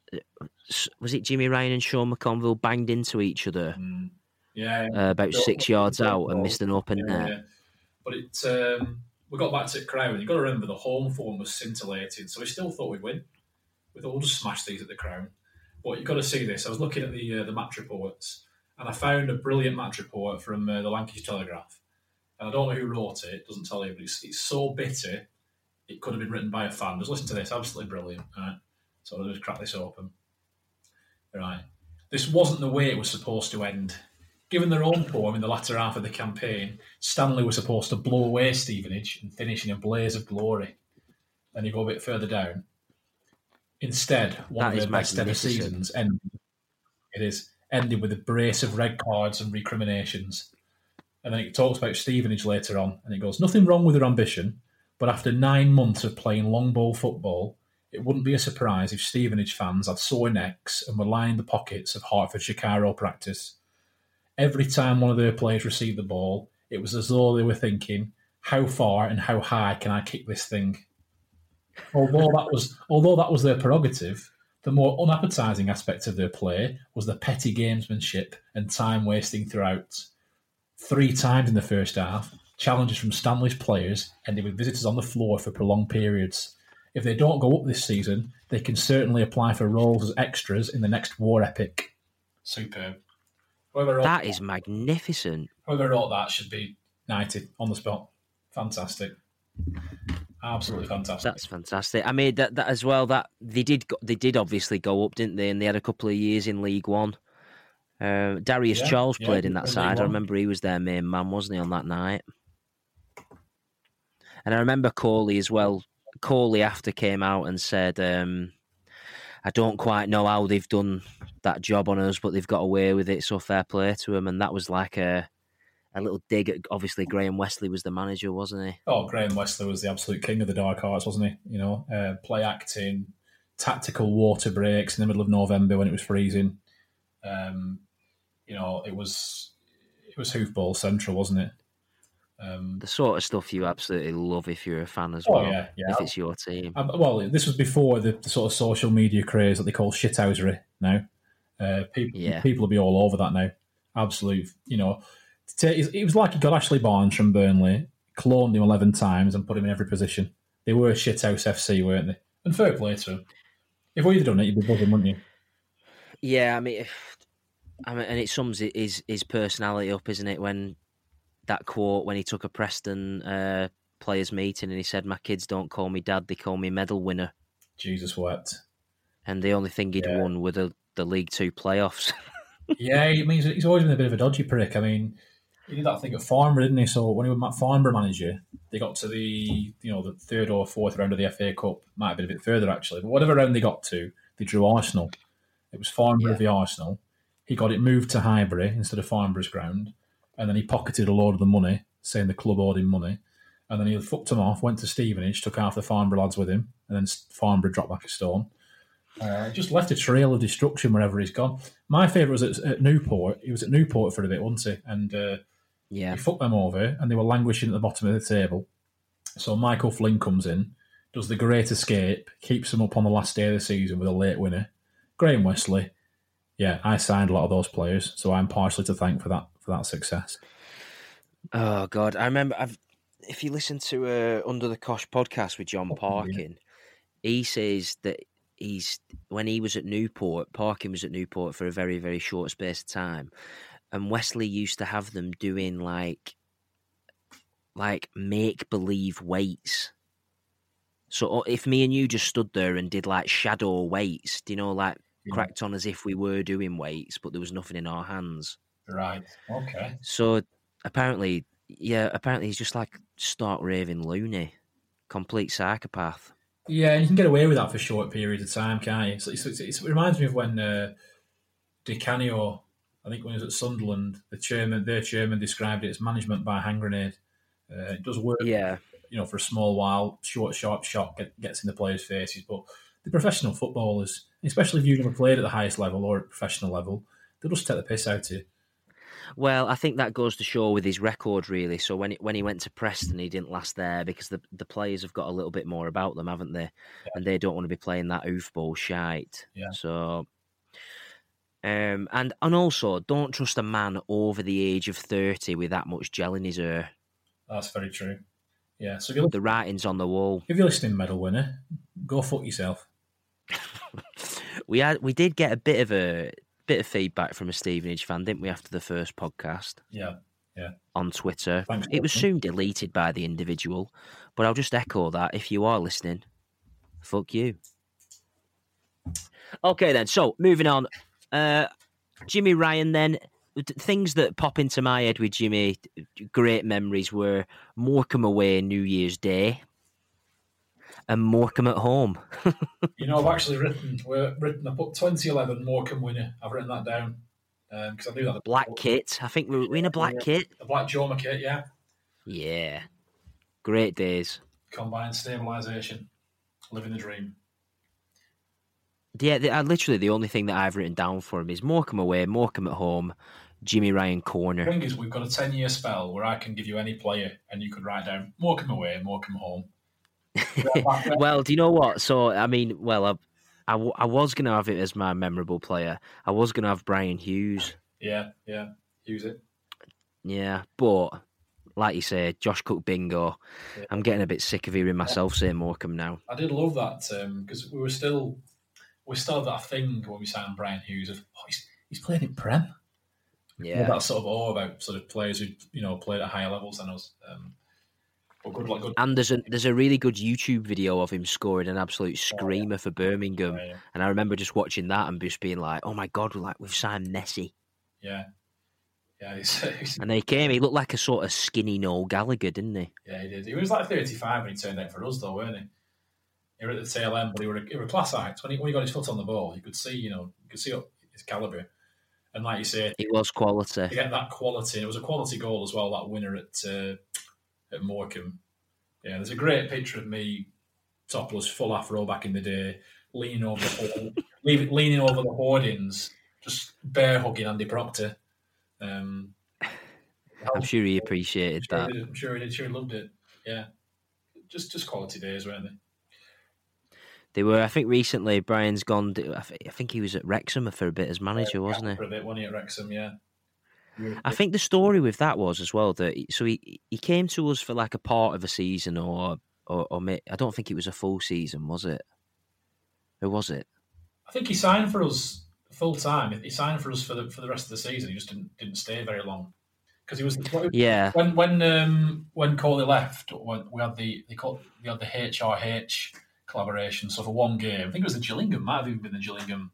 Was it Jimmy Ryan and Sean McConville banged into each other? About 6 yards out and missed an open net. Yeah. But we got back to Crown. You've got to remember the home form was scintillating, so we still thought we'd win. We thought we'll just smash these at the Crown. But you've got to see this. I was looking at the match reports, and I found a brilliant match report from the Lancashire Telegraph. And I don't know who wrote it. It doesn't tell you, but it's so bitter, it could have been written by a fan. Just listen to this. Absolutely brilliant. Right? So I'll just crack this open. Right. This wasn't the way it was supposed to end. Given their own form in the latter half of the campaign, Stanley was supposed to blow away Stevenage and finish in a blaze of glory. Then you go a bit further down. Instead, one of their best ever seasons ended with a brace of red cards and recriminations. And then it talks about Stevenage later on, and it goes, nothing wrong with their ambition, but after 9 months of playing long ball football, it wouldn't be a surprise if Stevenage fans had sore necks and were lining the pockets of Hertfordshire chiro practice. Every time one of their players received the ball, it was as though they were thinking, how far and how high can I kick this thing? Although that was their prerogative, the more unappetising aspect of their play was the petty gamesmanship and time wasting throughout. 3 times in the first half, challenges from Stanley's players ended with visitors on the floor for prolonged periods. If they don't go up this season, they can certainly apply for roles as extras in the next war epic. Superb. That is magnificent. Whoever wrote that should be knighted on the spot. Fantastic. Absolutely fantastic. That's fantastic. I mean, that as well, that they did obviously go up, didn't they? And they had a couple of years in League One. Darius Charles played in that side. I remember he was their main man, wasn't he, on that night? And I remember Coley as well. Coley after came out and said, I don't quite know how they've done that job on us, but they've got away with it, so fair play to them. And that was like a little dig at, obviously, Graham Wesley was the manager, wasn't he? Oh, Graham Wesley was the absolute king of the dark arts, wasn't he? You know, play acting, tactical water breaks in the middle of November when it was freezing. You know, it was hoofball central, wasn't it? The sort of stuff you absolutely love if you're a fan as well. Yeah. If it's your team. Well, this was before the sort of social media craze that they call shithousery now. People will be all over that now. Absolute, you know. It was like he got Ashley Barnes from Burnley, cloned him 11 times and put him in every position. They were shithouse FC, weren't they? And fair play to him. If we'd done it, you'd be buzzing, wouldn't you? Yeah, I mean, and it sums his personality up, isn't it? When that quote, when he took a Preston players meeting and he said, "My kids don't call me dad, they call me medal winner." Jesus wept. And the only thing he'd won were the League Two playoffs. Yeah, it means he's always been a bit of a dodgy prick. I mean, he did that thing at Farnborough, didn't he? So when he was Matt Farnborough manager, they got to the third or fourth round of the FA Cup. Might have been a bit further actually, but whatever round they got to, they drew Arsenal. It was Farnborough v Arsenal. He got it moved to Highbury instead of Farnborough's ground, and then he pocketed a load of the money, saying the club owed him money. And then he fucked him off, went to Stevenage, took half the Farnborough lads with him, and then Farnborough dropped like a stone. Just left a trail of destruction wherever he's gone. My favourite was at Newport. He was at Newport for a bit, wasn't he? And he fucked them over, and they were languishing at the bottom of the table. So Michael Flynn comes in, does the great escape, keeps them up on the last day of the season with a late winner. Graham Westley. Yeah, I signed a lot of those players, so I'm partially to thank for that success. Oh, God. I remember, if you listen to Under the Cosh podcast with John Parkin, he says that when he was at Newport, Parkin was at Newport for a very, very short space of time, and Wesley used to have them doing like make-believe weights. So if me and you just stood there and did like shadow weights, cracked on as if we were doing weights, but there was nothing in our hands. Right. Okay. So apparently he's just like stark raving loony, complete psychopath. Yeah, and you can get away with that for short periods of time, can't you? It reminds me of when Di Canio, I think when he was at Sunderland, their chairman described it as management by hand grenade. It does work, for a small while, short, sharp shot gets in the players' faces, but the professional footballers, especially if you've never played at the highest level or at professional level, they'll just take the piss out of you. Well, I think that goes to show with his record, really. So when he went to Preston, he didn't last there because the players have got a little bit more about them, haven't they? Yeah. And they don't want to be playing that oofball shite. Yeah. So, and also, don't trust a man over the age of 30 with that much gel in his hair. That's very true. Yeah. So the writing's on the wall. If you're listening, medal winner, go fuck yourself. We did get a bit of feedback from a Stevenage fan, didn't we, after the first podcast? Yeah. On Twitter. Thanks, it was soon deleted by the individual, but I'll just echo that. If you are listening, fuck you. Okay, then. So, moving on. Jimmy Ryan, then. Things that pop into my head with Jimmy, great memories, were Morecambe away New Year's Day and Morecambe at home. I've actually written, I put 2011 Morecambe winner. I've written that down because I knew that. Black kit. I think we're in a black kit. A black Joma kit, yeah. Yeah. Great days. Combined stabilisation. Living the dream. Yeah, literally the only thing that I've written down for him is Morecambe away, Morecambe at home, Jimmy Ryan corner. The thing is, we've got a 10-year spell where I can give you any player and you could write down Morecambe away, Morecambe at home. Well, do you know what? So, I mean, I was going to have it as my memorable player. I was going to have Brian Hughes. Yeah, Hughes it. Yeah, but like you say, Josh Cook bingo. Yeah. I'm getting a bit sick of hearing myself saying Morecambe now. I did love that because we still had that thing when we signed Brian Hughes of he's played in Prem. Yeah, that sort of awe about sort of players who played at higher levels than us. Good. And there's a really good YouTube video of him scoring an absolute screamer for Birmingham, and I remember just watching that and just being like, "Oh my god, we've signed Nessie." Yeah. And he came. He looked like a sort of skinny Noel Gallagher, didn't he? Yeah, he did. He was like 35 when he turned out for us, though, weren't he? He were at the tail end, but he were a class act. When he got his foot on the ball, you could see, his calibre. And like you say, it was quality. To get that quality, and it was a quality goal as well. That winner at Morecambe. Yeah, there's a great picture of me, topless, full afro back in the day, leaning over the hoardings, just bear hugging Andy Proctor. I'm sure he appreciated that. I'm sure he did. Sure he loved it. Yeah, just quality days, weren't they? They were. I think recently Brian's gone. I think he was at Wrexham for a bit as manager, wasn't he? For a bit, wasn't he, at Wrexham? Yeah. I think the story with that was as well that he came to us for like a part of a season or I don't think it was a full season, was it? Or was it? I think he signed for us full time. He signed for us for the rest of the season. He just didn't stay very long because he was when Coley left. We had the HRH collaboration. So for one game, I think it was the Gillingham. Might have even been the Gillingham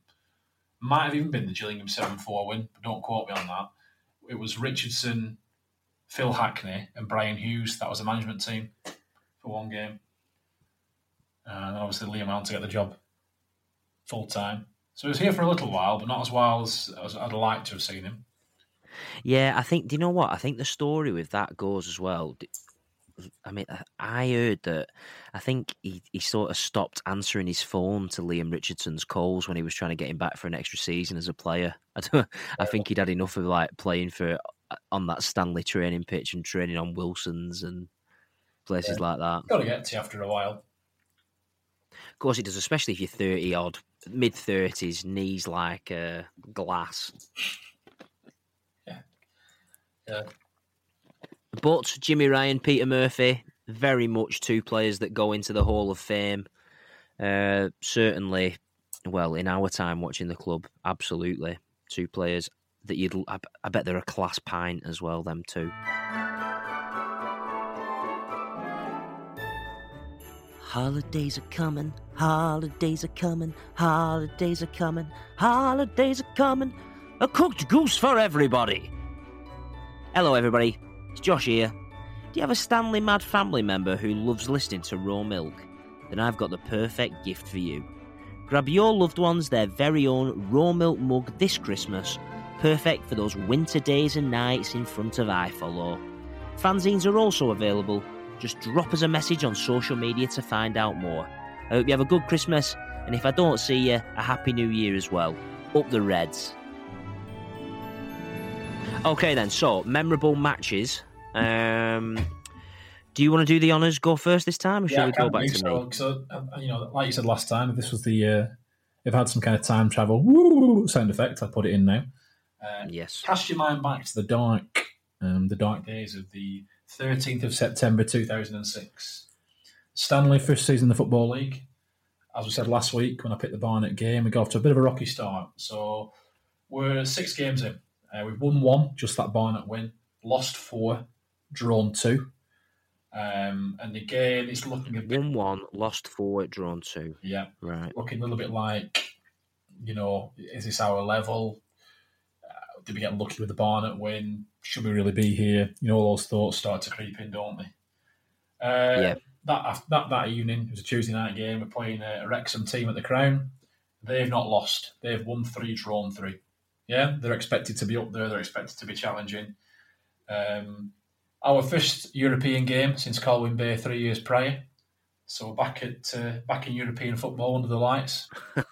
7-4 win. But don't quote me on that. It was Richardson, Phil Hackney, and Brian Hughes. That was the management team for one game. And obviously Liam Mount to get the job full time. So he was here for a little while, but not as well as I'd like to have seen him. Yeah, I think, do you know what? I think the story with that goes as well. I mean, I heard that. I think he sort of stopped answering his phone to Liam Richardson's calls when he was trying to get him back for an extra season as a player. I think he'd had enough of like playing on that Stanley training pitch and training on Wilson's and places like that. Got to get to you after a while. Of course, it does, especially if you're 30 odd, mid 30s, knees like glass. Yeah. But Jimmy Ryan, Peter Murphy, very much two players that go into the Hall of Fame. Certainly, well, in our time watching the club, absolutely. Two players that I bet they're a class pint as well, them two. Holidays are coming, holidays are coming, holidays are coming, holidays are coming. A cooked goose for everybody. Hello, everybody. It's Josh here. Do you have a Stanley Mad family member who loves listening to Raw Milk? Then I've got the perfect gift for you. Grab your loved ones their very own Raw Milk mug this Christmas, perfect for those winter days and nights in front of iFollow. Fanzines are also available. Just drop us a message on social media to find out more. I hope you have a good Christmas, and if I don't see you, a Happy New Year as well. Up the Reds. Okay then, so memorable matches. Do you want to do the honours? Go first this time, or should we go back to me? So, like you said last time, if this was the if I had some kind of time travel sound effect, I'd put it in now. Yes. Cast your mind back to the dark days of the 13th of September 2006. Stanley, first season in the Football League. As we said last week when I picked the Barnet game, we got off to a bit of a rocky start. So we're 6 games in. We've won 1, just that Barnet win. Lost 4, drawn 2. And again, it's looking a bit... 1-1, lost 4, drawn 2. Yeah. Right. Looking a little bit like, is this our level? Did we get lucky with the Barnet win? Should we really be here? All those thoughts start to creep in, don't they? Yeah. That evening, it was a Tuesday night game. We're playing a Wrexham team at the Crown. They've not lost. They've won 3, drawn 3. Yeah, they're expected to be up there. They're expected to be challenging. Our first European game since Colwyn Bay 3 years prior. So back in European football under the lights.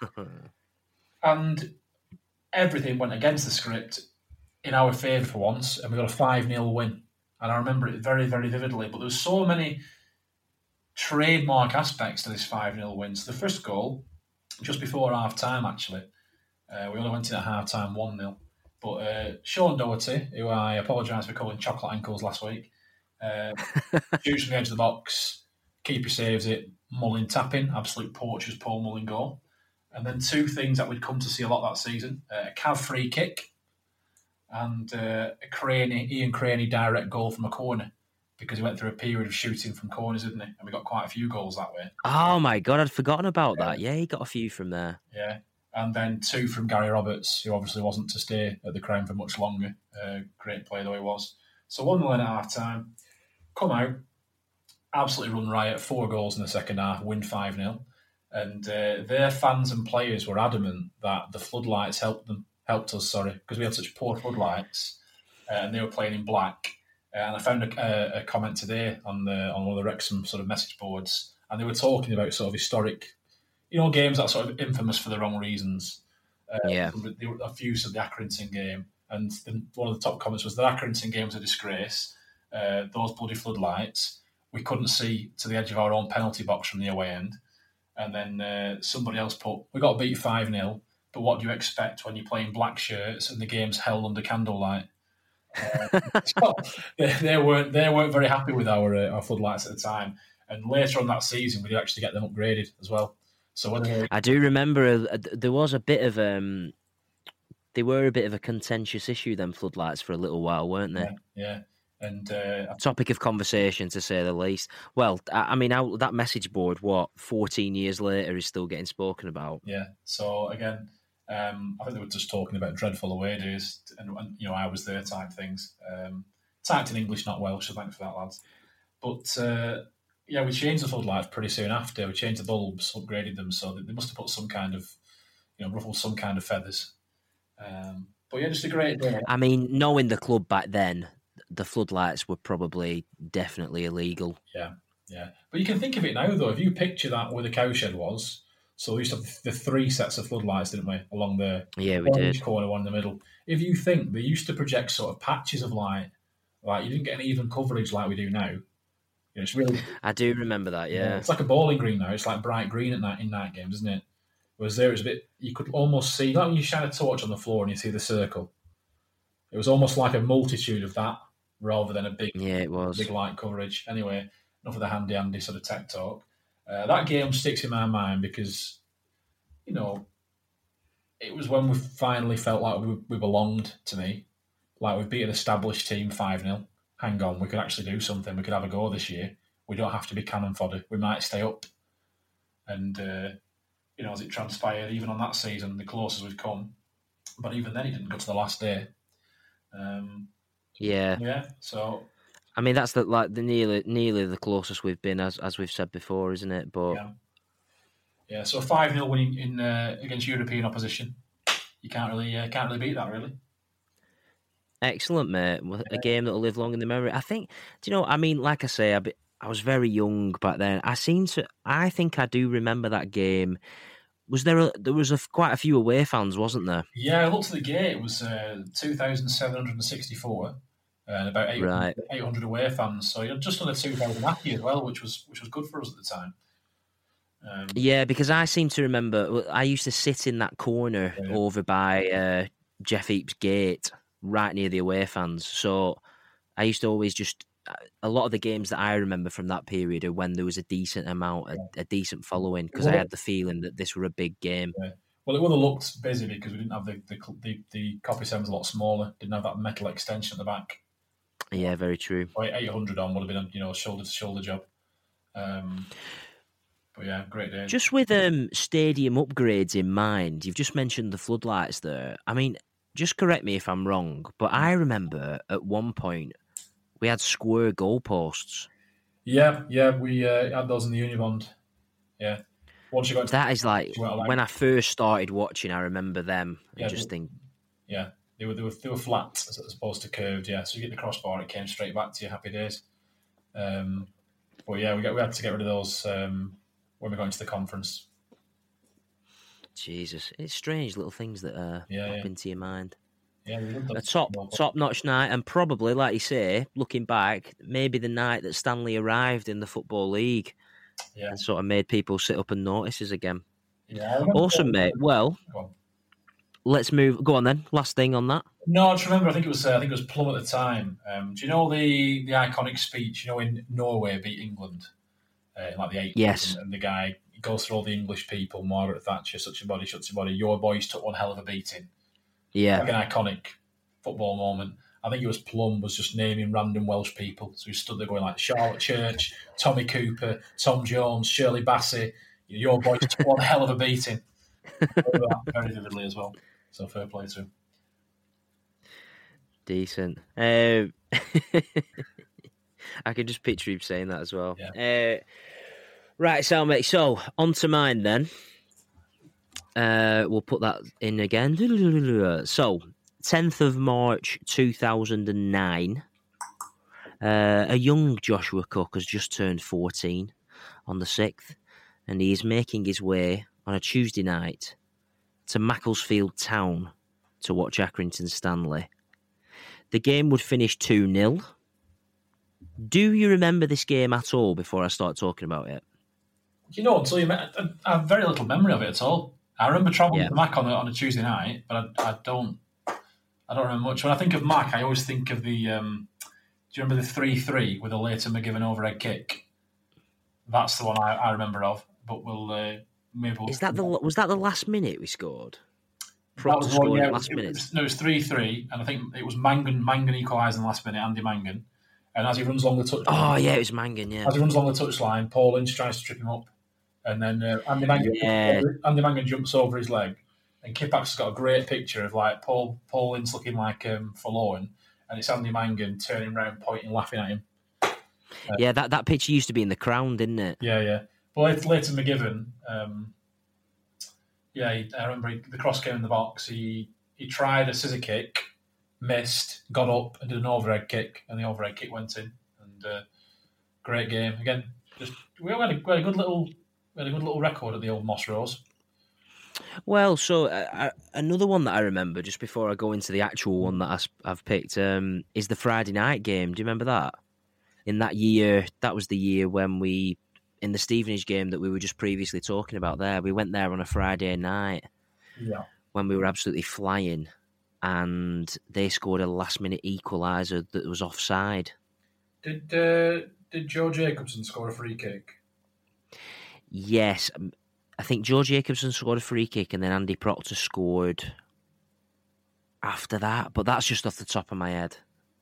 And everything went against the script in our favour for once, and we got a 5-0 win. And I remember it very, very vividly. But there was so many trademark aspects to this 5-0 win. So the first goal, just before half-time, actually, we only went in at half-time 1-0. But Sean Doherty, who I apologise for calling chocolate ankles last week, shoots from the edge of the box, keeper saves it, Mullin tapping, absolute poacher's Paul Mullin goal. And then 2 things that we'd come to see a lot that season, a Cav free kick and a Ian Craney direct goal from a corner, because he went through a period of shooting from corners, didn't he? And we got quite a few goals that way. Oh my God, I'd forgotten about that. Yeah, he got a few from there. Yeah. And then 2 from Gary Roberts, who obviously wasn't to stay at the Crown for much longer. Great player though he was. So 1-0 at half-time. Come out, absolutely run riot, 4 goals in the second half, win 5-0. And their fans and players were adamant that the floodlights helped us, because we had such poor floodlights, and they were playing in black. And I found a comment today on one of the Wrexham sort of message boards, and they were talking about sort of historic, games that are sort of infamous for the wrong reasons. A few of the Accrington game, and one of the top comments was the Accrington game was a disgrace. Those bloody floodlights, we couldn't see to the edge of our own penalty box from the away end. And then somebody else put, we got beat 5-0, but what do you expect when you're playing black shirts and the game's held under candlelight? So they weren't very happy with our floodlights at the time. And later on that season, we did actually get them upgraded as well. So I do remember there was a bit of they were a bit of a contentious issue, them floodlights, for a little while, weren't they? Yeah. And topic of conversation, to say the least. Well, I mean, that message board, 14 years later, is still getting spoken about. Yeah. So again, I think they were just talking about dreadful away days, and I was there type things. Typed in English, not Welsh, so thanks for that, lads. But we changed the floodlights pretty soon after. We changed the bulbs, upgraded them, so they must have put some kind of, ruffled some kind of feathers. But yeah, just a great day. I mean, knowing the club back then, the floodlights were probably definitely illegal. Yeah. But you can think of it now, though. If you picture that where the cowshed was, so we used to have the 3 sets of floodlights, didn't we, along the orange corner, one in the middle. If you think they used to project sort of patches of light, like you didn't get an even coverage like we do now. It's really. I do remember that. Yeah, it's like a bowling green now. It's like bright green at night in night games, isn't it? Whereas there it was a bit. You could almost see, like when you shine a torch on the floor and you see the circle. It was almost like a multitude of that rather than a big. Yeah, it was big light coverage. Anyway, enough of the handy sort of tech talk. That game sticks in my mind because, it was when we finally felt like we belonged to me. Like we've beat an established team 5-0. Hang on, we could actually do something. We could have a go this year. We don't have to be cannon fodder. We might stay up. And, as it transpired, even on that season, the closest we've come. But even then, it didn't go to the last day. Yeah. So... I mean, that's nearly the closest we've been, as we've said before, isn't it? But yeah. So 5-0 winning in against European opposition, you can't really beat that, really. Excellent, mate. A game that will live long in the memory. I think. Like I say, I was very young back then. I think I do remember that game. There was quite a few away fans, wasn't there? Yeah, I looked at the gate. It was 2,764. And about 800 away fans, so just under 2,000 happy as well, which was good for us at the time. Yeah, because I seem to remember I used to sit in that corner over by Jeff Eaps Gate, right near the away fans. So I used to always a lot of the games that I remember from that period are when there was a decent amount, a decent following, because I had the feeling that this were a big game. Yeah. Well, it would have looked busy because we didn't have the copy set was a lot smaller, didn't have that metal extension at the back. Yeah, very true. 800 on would have been a shoulder-to-shoulder job. But yeah, great day. Just with stadium upgrades in mind, you've just mentioned the floodlights there. I mean, just correct me if I'm wrong, but I remember at one point we had square goalposts. Yeah, we had those in the Unibond. Yeah. Once you got that is like when I first started watching, I remember them and just think. Yeah. They were flat as opposed to curved, yeah. So you get the crossbar, it came straight back to your happy days. But yeah, we had to get rid of those when we got into the conference. Jesus, it's strange little things that pop into your mind. Yeah, a top-notch night, and probably, like you say, looking back, maybe the night that Stanley arrived in the Football League and sort of made people sit up and notice us again. Yeah, awesome, mate. Well. Let's move. Go on then. Last thing on that. No, I just remember. I think it was Plum at the time. Do you know the iconic speech? In Norway beat England in like the 80s. Yes. And the guy goes through all the English people. Margaret Thatcher, such a body, such a body. Your boys took one hell of a beating. Yeah. Like an iconic football moment. I think it was Plum was just naming random Welsh people. So he stood there going like Charlotte Church, Tommy Cooper, Tom Jones, Shirley Bassey. Your boys took one hell of a beating. Very vividly as well. So fair play to him. Decent. I can just picture him saying that as well. Yeah. Right, so mate. So on to mine then. We'll put that in again. So 10th of March 2009. A young Joshua Cook has just turned 14 on the 6th, and he is making his way on a Tuesday night to Macclesfield Town to watch Accrington Stanley. The game would finish 2-0. Do you remember this game at all before I start talking about it? Until you met, I have very little memory of it at all. I remember travelling to Mac on a Tuesday night, but I don't remember much. When I think of Mac, I always think of the. Do you remember the 3-3 with a later McGivern overhead kick? That's the one I remember of. But was that the last minute we scored? That was one, yeah, last minute. It was 3-3, and I think it was Mangan equalised in the last minute, Andy Mangan. And as he runs along the touchline... Oh, yeah, it was Mangan, yeah. As he runs along the touchline, Paul Lynch tries to trip him up. And then Andy Mangan jumps over his leg. And Kipax has got a great picture of like Paul Lynch looking like forlorn. And it's Andy Mangan turning around, pointing, laughing at him. Yeah, that picture used to be in the Crown, didn't it? Yeah. But later McGivern... I remember the cross came in the box. He tried a scissor kick, missed, got up and did an overhead kick, and the overhead kick went in. And great game again. We had a good little record at the old Moss Rose. Well, so another one that I remember, just before I go into the actual one that I've picked, is the Friday night game. Do you remember that? In that year, that was the year when we, in the Stevenage game that we were just previously talking about there, we went there on a Friday night when we were absolutely flying, and they scored a last-minute equaliser that was offside. Did Joe Jacobson score a free kick? Yes. I think Joe Jacobson scored a free kick and then Andy Proctor scored after that, but that's just off the top of my head.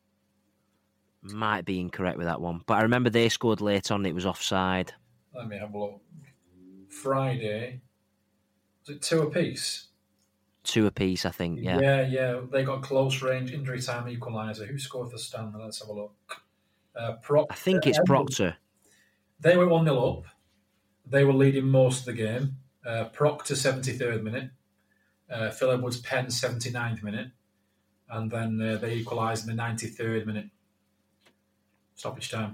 Might be incorrect with that one. But I remember they scored late on, it was offside. Let me have a look. Friday, was it 2 apiece? 2 apiece, I think, yeah. Yeah. They got close range injury time equaliser. Who scored for Stanley? Let's have a look. I think it's Proctor. They were 1-0 up. They were leading most of the game. Proctor 73rd minute. Phil Edwards-Penn 79th minute. And then they equalised in the 93rd minute. Stoppage time.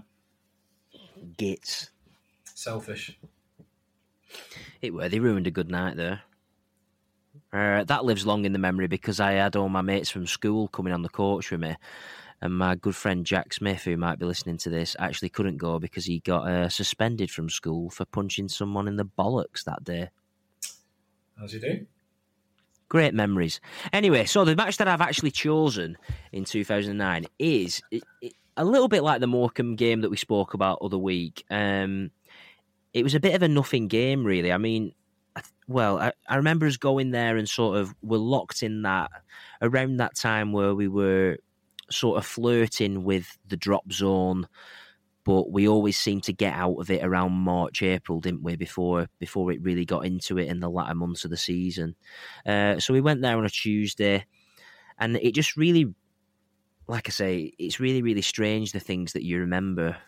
Gits. Selfish. They ruined a good night there. That lives long in the memory because I had all my mates from school coming on the coach with me. And my good friend Jack Smith, who might be listening to this, actually couldn't go because he got suspended from school for punching someone in the bollocks that day. As you do. Great memories. Anyway, so the match that I've actually chosen in 2009 is a little bit like the Morecambe game that we spoke about other week. It was a bit of a nothing game, really. I mean, I remember us going there and sort of were locked in that, around that time where we were sort of flirting with the drop zone, but we always seemed to get out of it around March, April, didn't we, before it really got into it in the latter months of the season. So we went there on a Tuesday, and it just really, like I say, it's really, really strange, the things that you remember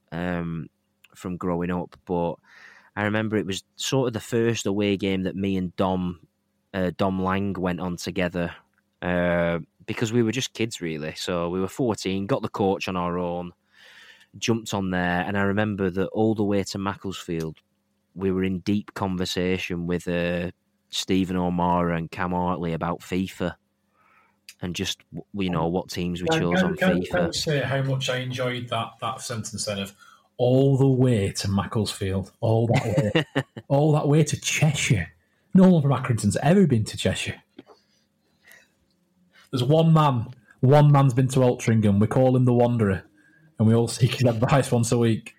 from growing up. But I remember it was sort of the first away game that me and Dom Lang went on together, because we were just kids, really. So we were 14, got the coach on our own, jumped on there, and I remember that all the way to Macclesfield, we were in deep conversation with Stephen O'Mara and Cam Hartley about FIFA and just, what teams we chose on FIFA. Can you say how much I enjoyed that sentence then of all the way to Macclesfield, all that way, all that way to Cheshire. No one from Accrington's ever been to Cheshire. There's one man's been to Altrincham. We call him the Wanderer, and we all seek his advice once a week.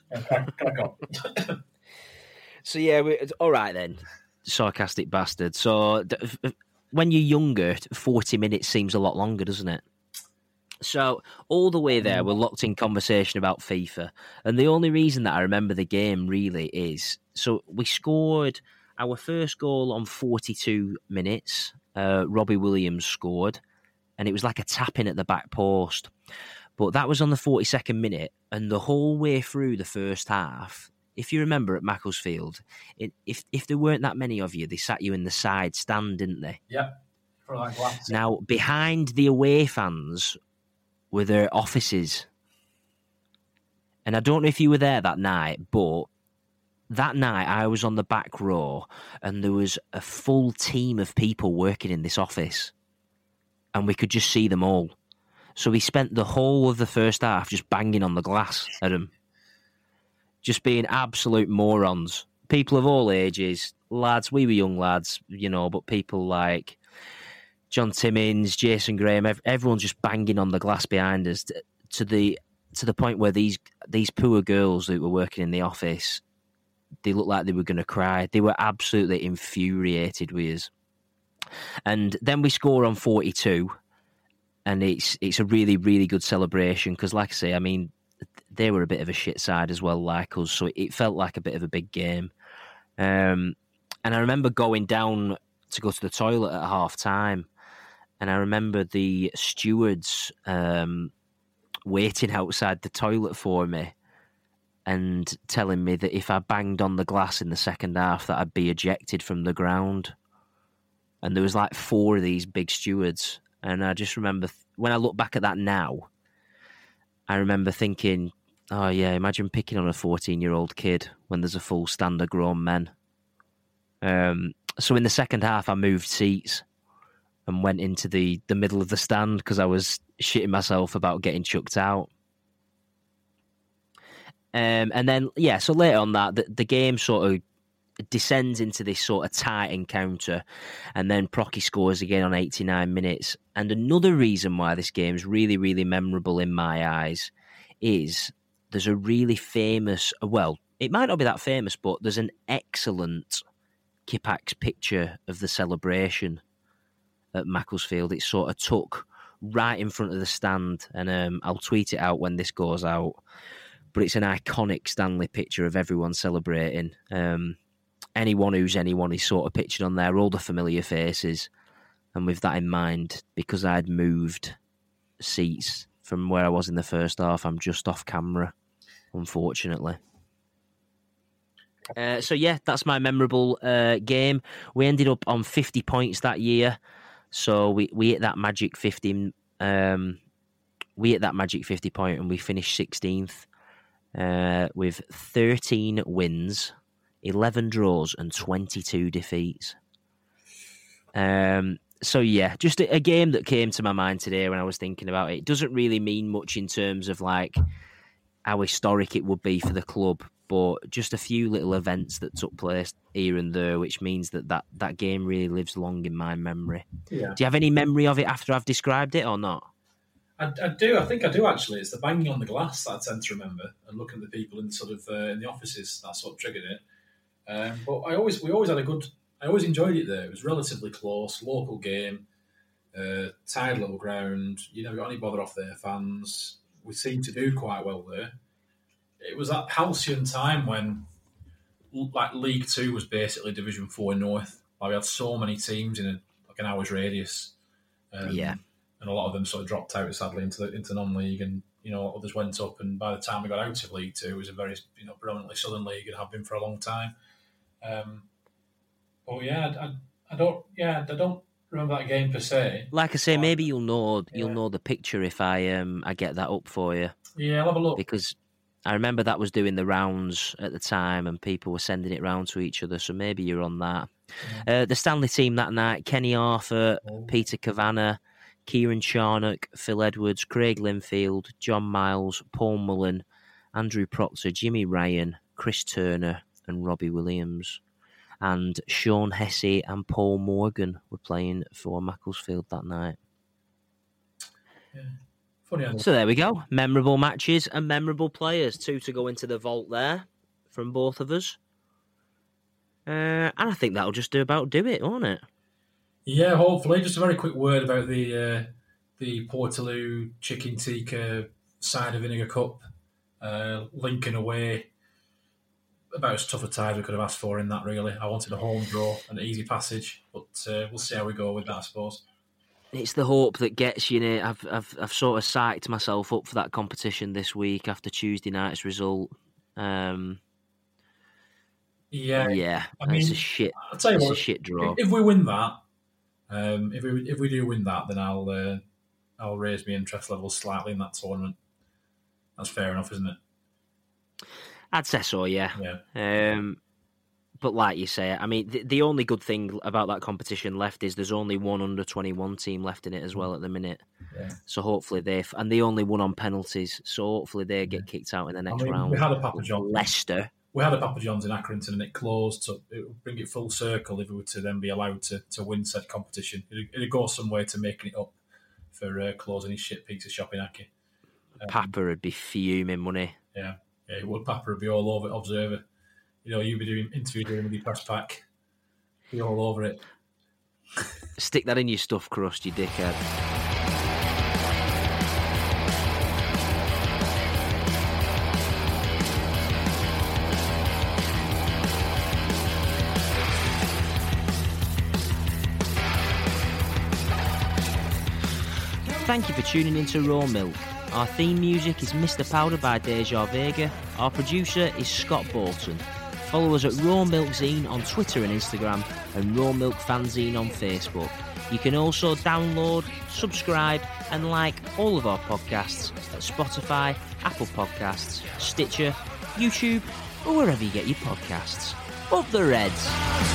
So yeah, all right then, sarcastic bastard. So when you're younger, 40 minutes seems a lot longer, doesn't it? So all the way there, we're locked in conversation about FIFA, and the only reason that I remember the game really is, so we scored our first goal on 42 minutes. Robbie Williams scored, and it was like a tap-in at the back post. But that was on the 42nd minute, and the whole way through the first half, if you remember at Macclesfield, if there weren't that many of you, they sat you in the side stand, didn't they? Yeah. For like glass. Now, behind the away fans were their offices. And I don't know if you were there that night, but that night I was on the back row, and there was a full team of people working in this office, and we could just see them all. So we spent the whole of the first half just banging on the glass at them, just being absolute morons. People of all ages, lads, we were young lads, but people like John Timmins, Jason Graham, everyone's just banging on the glass behind us to the point where these poor girls that were working in the office, they looked like they were going to cry. They were absolutely infuriated with us. And then we score on 42, and it's a really, really good celebration because, like I say, I mean, they were a bit of a shit side as well, like us, so it felt like a bit of a big game. And I remember going down to go to the toilet at half-time, and I remember the stewards waiting outside the toilet for me and telling me that if I banged on the glass in the second half that I'd be ejected from the ground. And there was like 4 of these big stewards. And I just remember when I look back at that now, I remember thinking, oh yeah, imagine picking on a 14-year-old kid when there's a full stand of grown men. So in the second half, I moved seats and went into the middle of the stand because I was shitting myself about getting chucked out. And then, yeah, so later on that, the game sort of descends into this sort of tight encounter, and then Procky scores again on 89 minutes. And another reason why this game's really, really memorable in my eyes is there's a really famous, well, it might not be that famous, but there's an excellent Kippax picture of the celebration at Macclesfield. It's sort of took right in front of the stand, and I'll tweet it out when this goes out. But it's an iconic Stanley picture of everyone celebrating. Anyone who's anyone is sort of pictured on there, all the familiar faces. And with that in mind, because I'd moved seats from where I was in the first half, I'm just off camera, unfortunately. So yeah, that's my memorable game. We ended up on 50 points that year, so we hit that magic 50. We hit that magic 50 point, and we finished 16th with 13 wins, 11 draws, and 22 defeats. So yeah, just a game that came to my mind today when I was thinking about it. It doesn't really mean much in terms of like how historic it would be for the club, but just a few little events that took place here and there, which means that game really lives long in my memory. Yeah. Do you have any memory of it after I've described it or not? I do. I think I do, actually. It's the banging on the glass that I tend to remember, and looking at the people in sort of in the offices. That's what triggered it. But we always had a good. I always enjoyed it there. It was relatively close, local game, tied little ground. You never got any bother off their fans. We seemed to do quite well there. It was that halcyon time when, like, League Two was basically Division 4 North. Like, we had so many teams in an hour's radius. And a lot of them sort of dropped out, sadly, into non-league, and others went up. And by the time we got out of League Two, it was a very predominantly Southern League and have been for a long time. But yeah, I don't remember that game per se. Like I say, maybe you'll know the picture if I get that up for you. Yeah, I'll have a look, because I remember that was doing the rounds at the time, and people were sending it round to each other. So maybe you're on that. The Stanley team that night: Kenny Arthur, Peter Kavanagh, Kieran Charnock, Phil Edwards, Craig Linfield, John Miles, Paul Mullen, Andrew Proctor, Jimmy Ryan, Chris Turner, and Robbie Williams. And Sean Hesse and Paul Morgan were playing for Macclesfield that night. Yeah. Funny. So there we go. Memorable matches and memorable players. 2 to go into the vault there from both of us. And I think that'll just about do it, won't it? Yeah, hopefully. Just a very quick word about the Portaloo Chicken Tikka cider vinegar cup. Lincoln away. About as tough a tie as we could have asked for in that, really. I wanted a home draw, an easy passage, but we'll see how we go with that, I suppose. It's the hope that gets you, Nate. I've sort of psyched myself up for that competition this week after Tuesday night's result. Yeah, I mean, it's a shit. I'll tell you what, a shit draw. If we win that, if we do win that, then I'll raise my interest level slightly in that tournament. That's fair enough, isn't it? I'd say so, yeah. But like you say, I mean, the only good thing about that competition left is there's only one under-21 team left in it as well at the minute. Yeah. So hopefully and they only won on penalties, so hopefully they get kicked out in the next round. We had a Papa John's. Leicester. We had a Papa John's in Accrington and it closed, so it would bring it full circle if we were to then be allowed to win said competition. It'd go some way to making it up for closing his shit pizza shop in Aki. Papa would be fuming money. Yeah, it would. Papa would be all over Observer. You'd be doing interviewing with your press pack. Be all over it. Stick that in your stuffed crust, you dickhead. Thank you for tuning into Raw Milk. Our theme music is Mr. Powder by Deja Vega. Our producer is Scott Bolton. Follow us at Raw Milk Zine on Twitter and Instagram, and Raw Milk Fanzine on Facebook. You can also download, subscribe, and like all of our podcasts at Spotify, Apple Podcasts, Stitcher, YouTube, or wherever you get your podcasts. Up the Reds!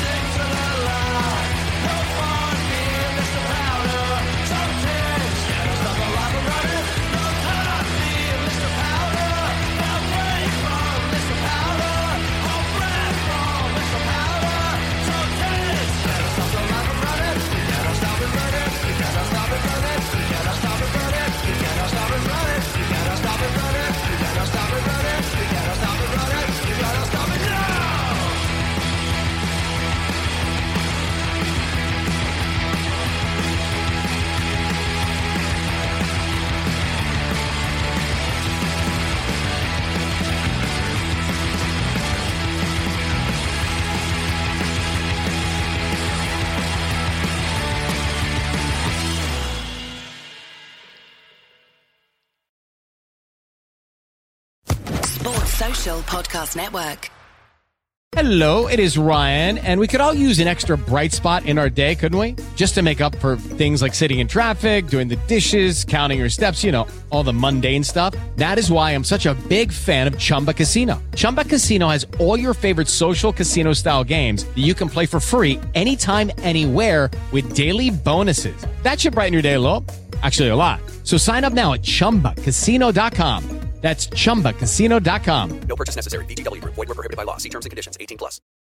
Social Podcast Network. Hello, it is Ryan, and we could all use an extra bright spot in our day, couldn't we? Just to make up for things like sitting in traffic, doing the dishes, counting your steps, you know, all the mundane stuff. That is why I'm such a big fan of Chumba Casino. Chumba Casino has all your favorite social casino-style games that you can play for free anytime, anywhere with daily bonuses. That should brighten your day a little. Actually, a lot. So sign up now at ChumbaCasino.com. That's ChumbaCasino.com. No purchase necessary. VGW Group. Void where prohibited by law. See terms and conditions. 18+.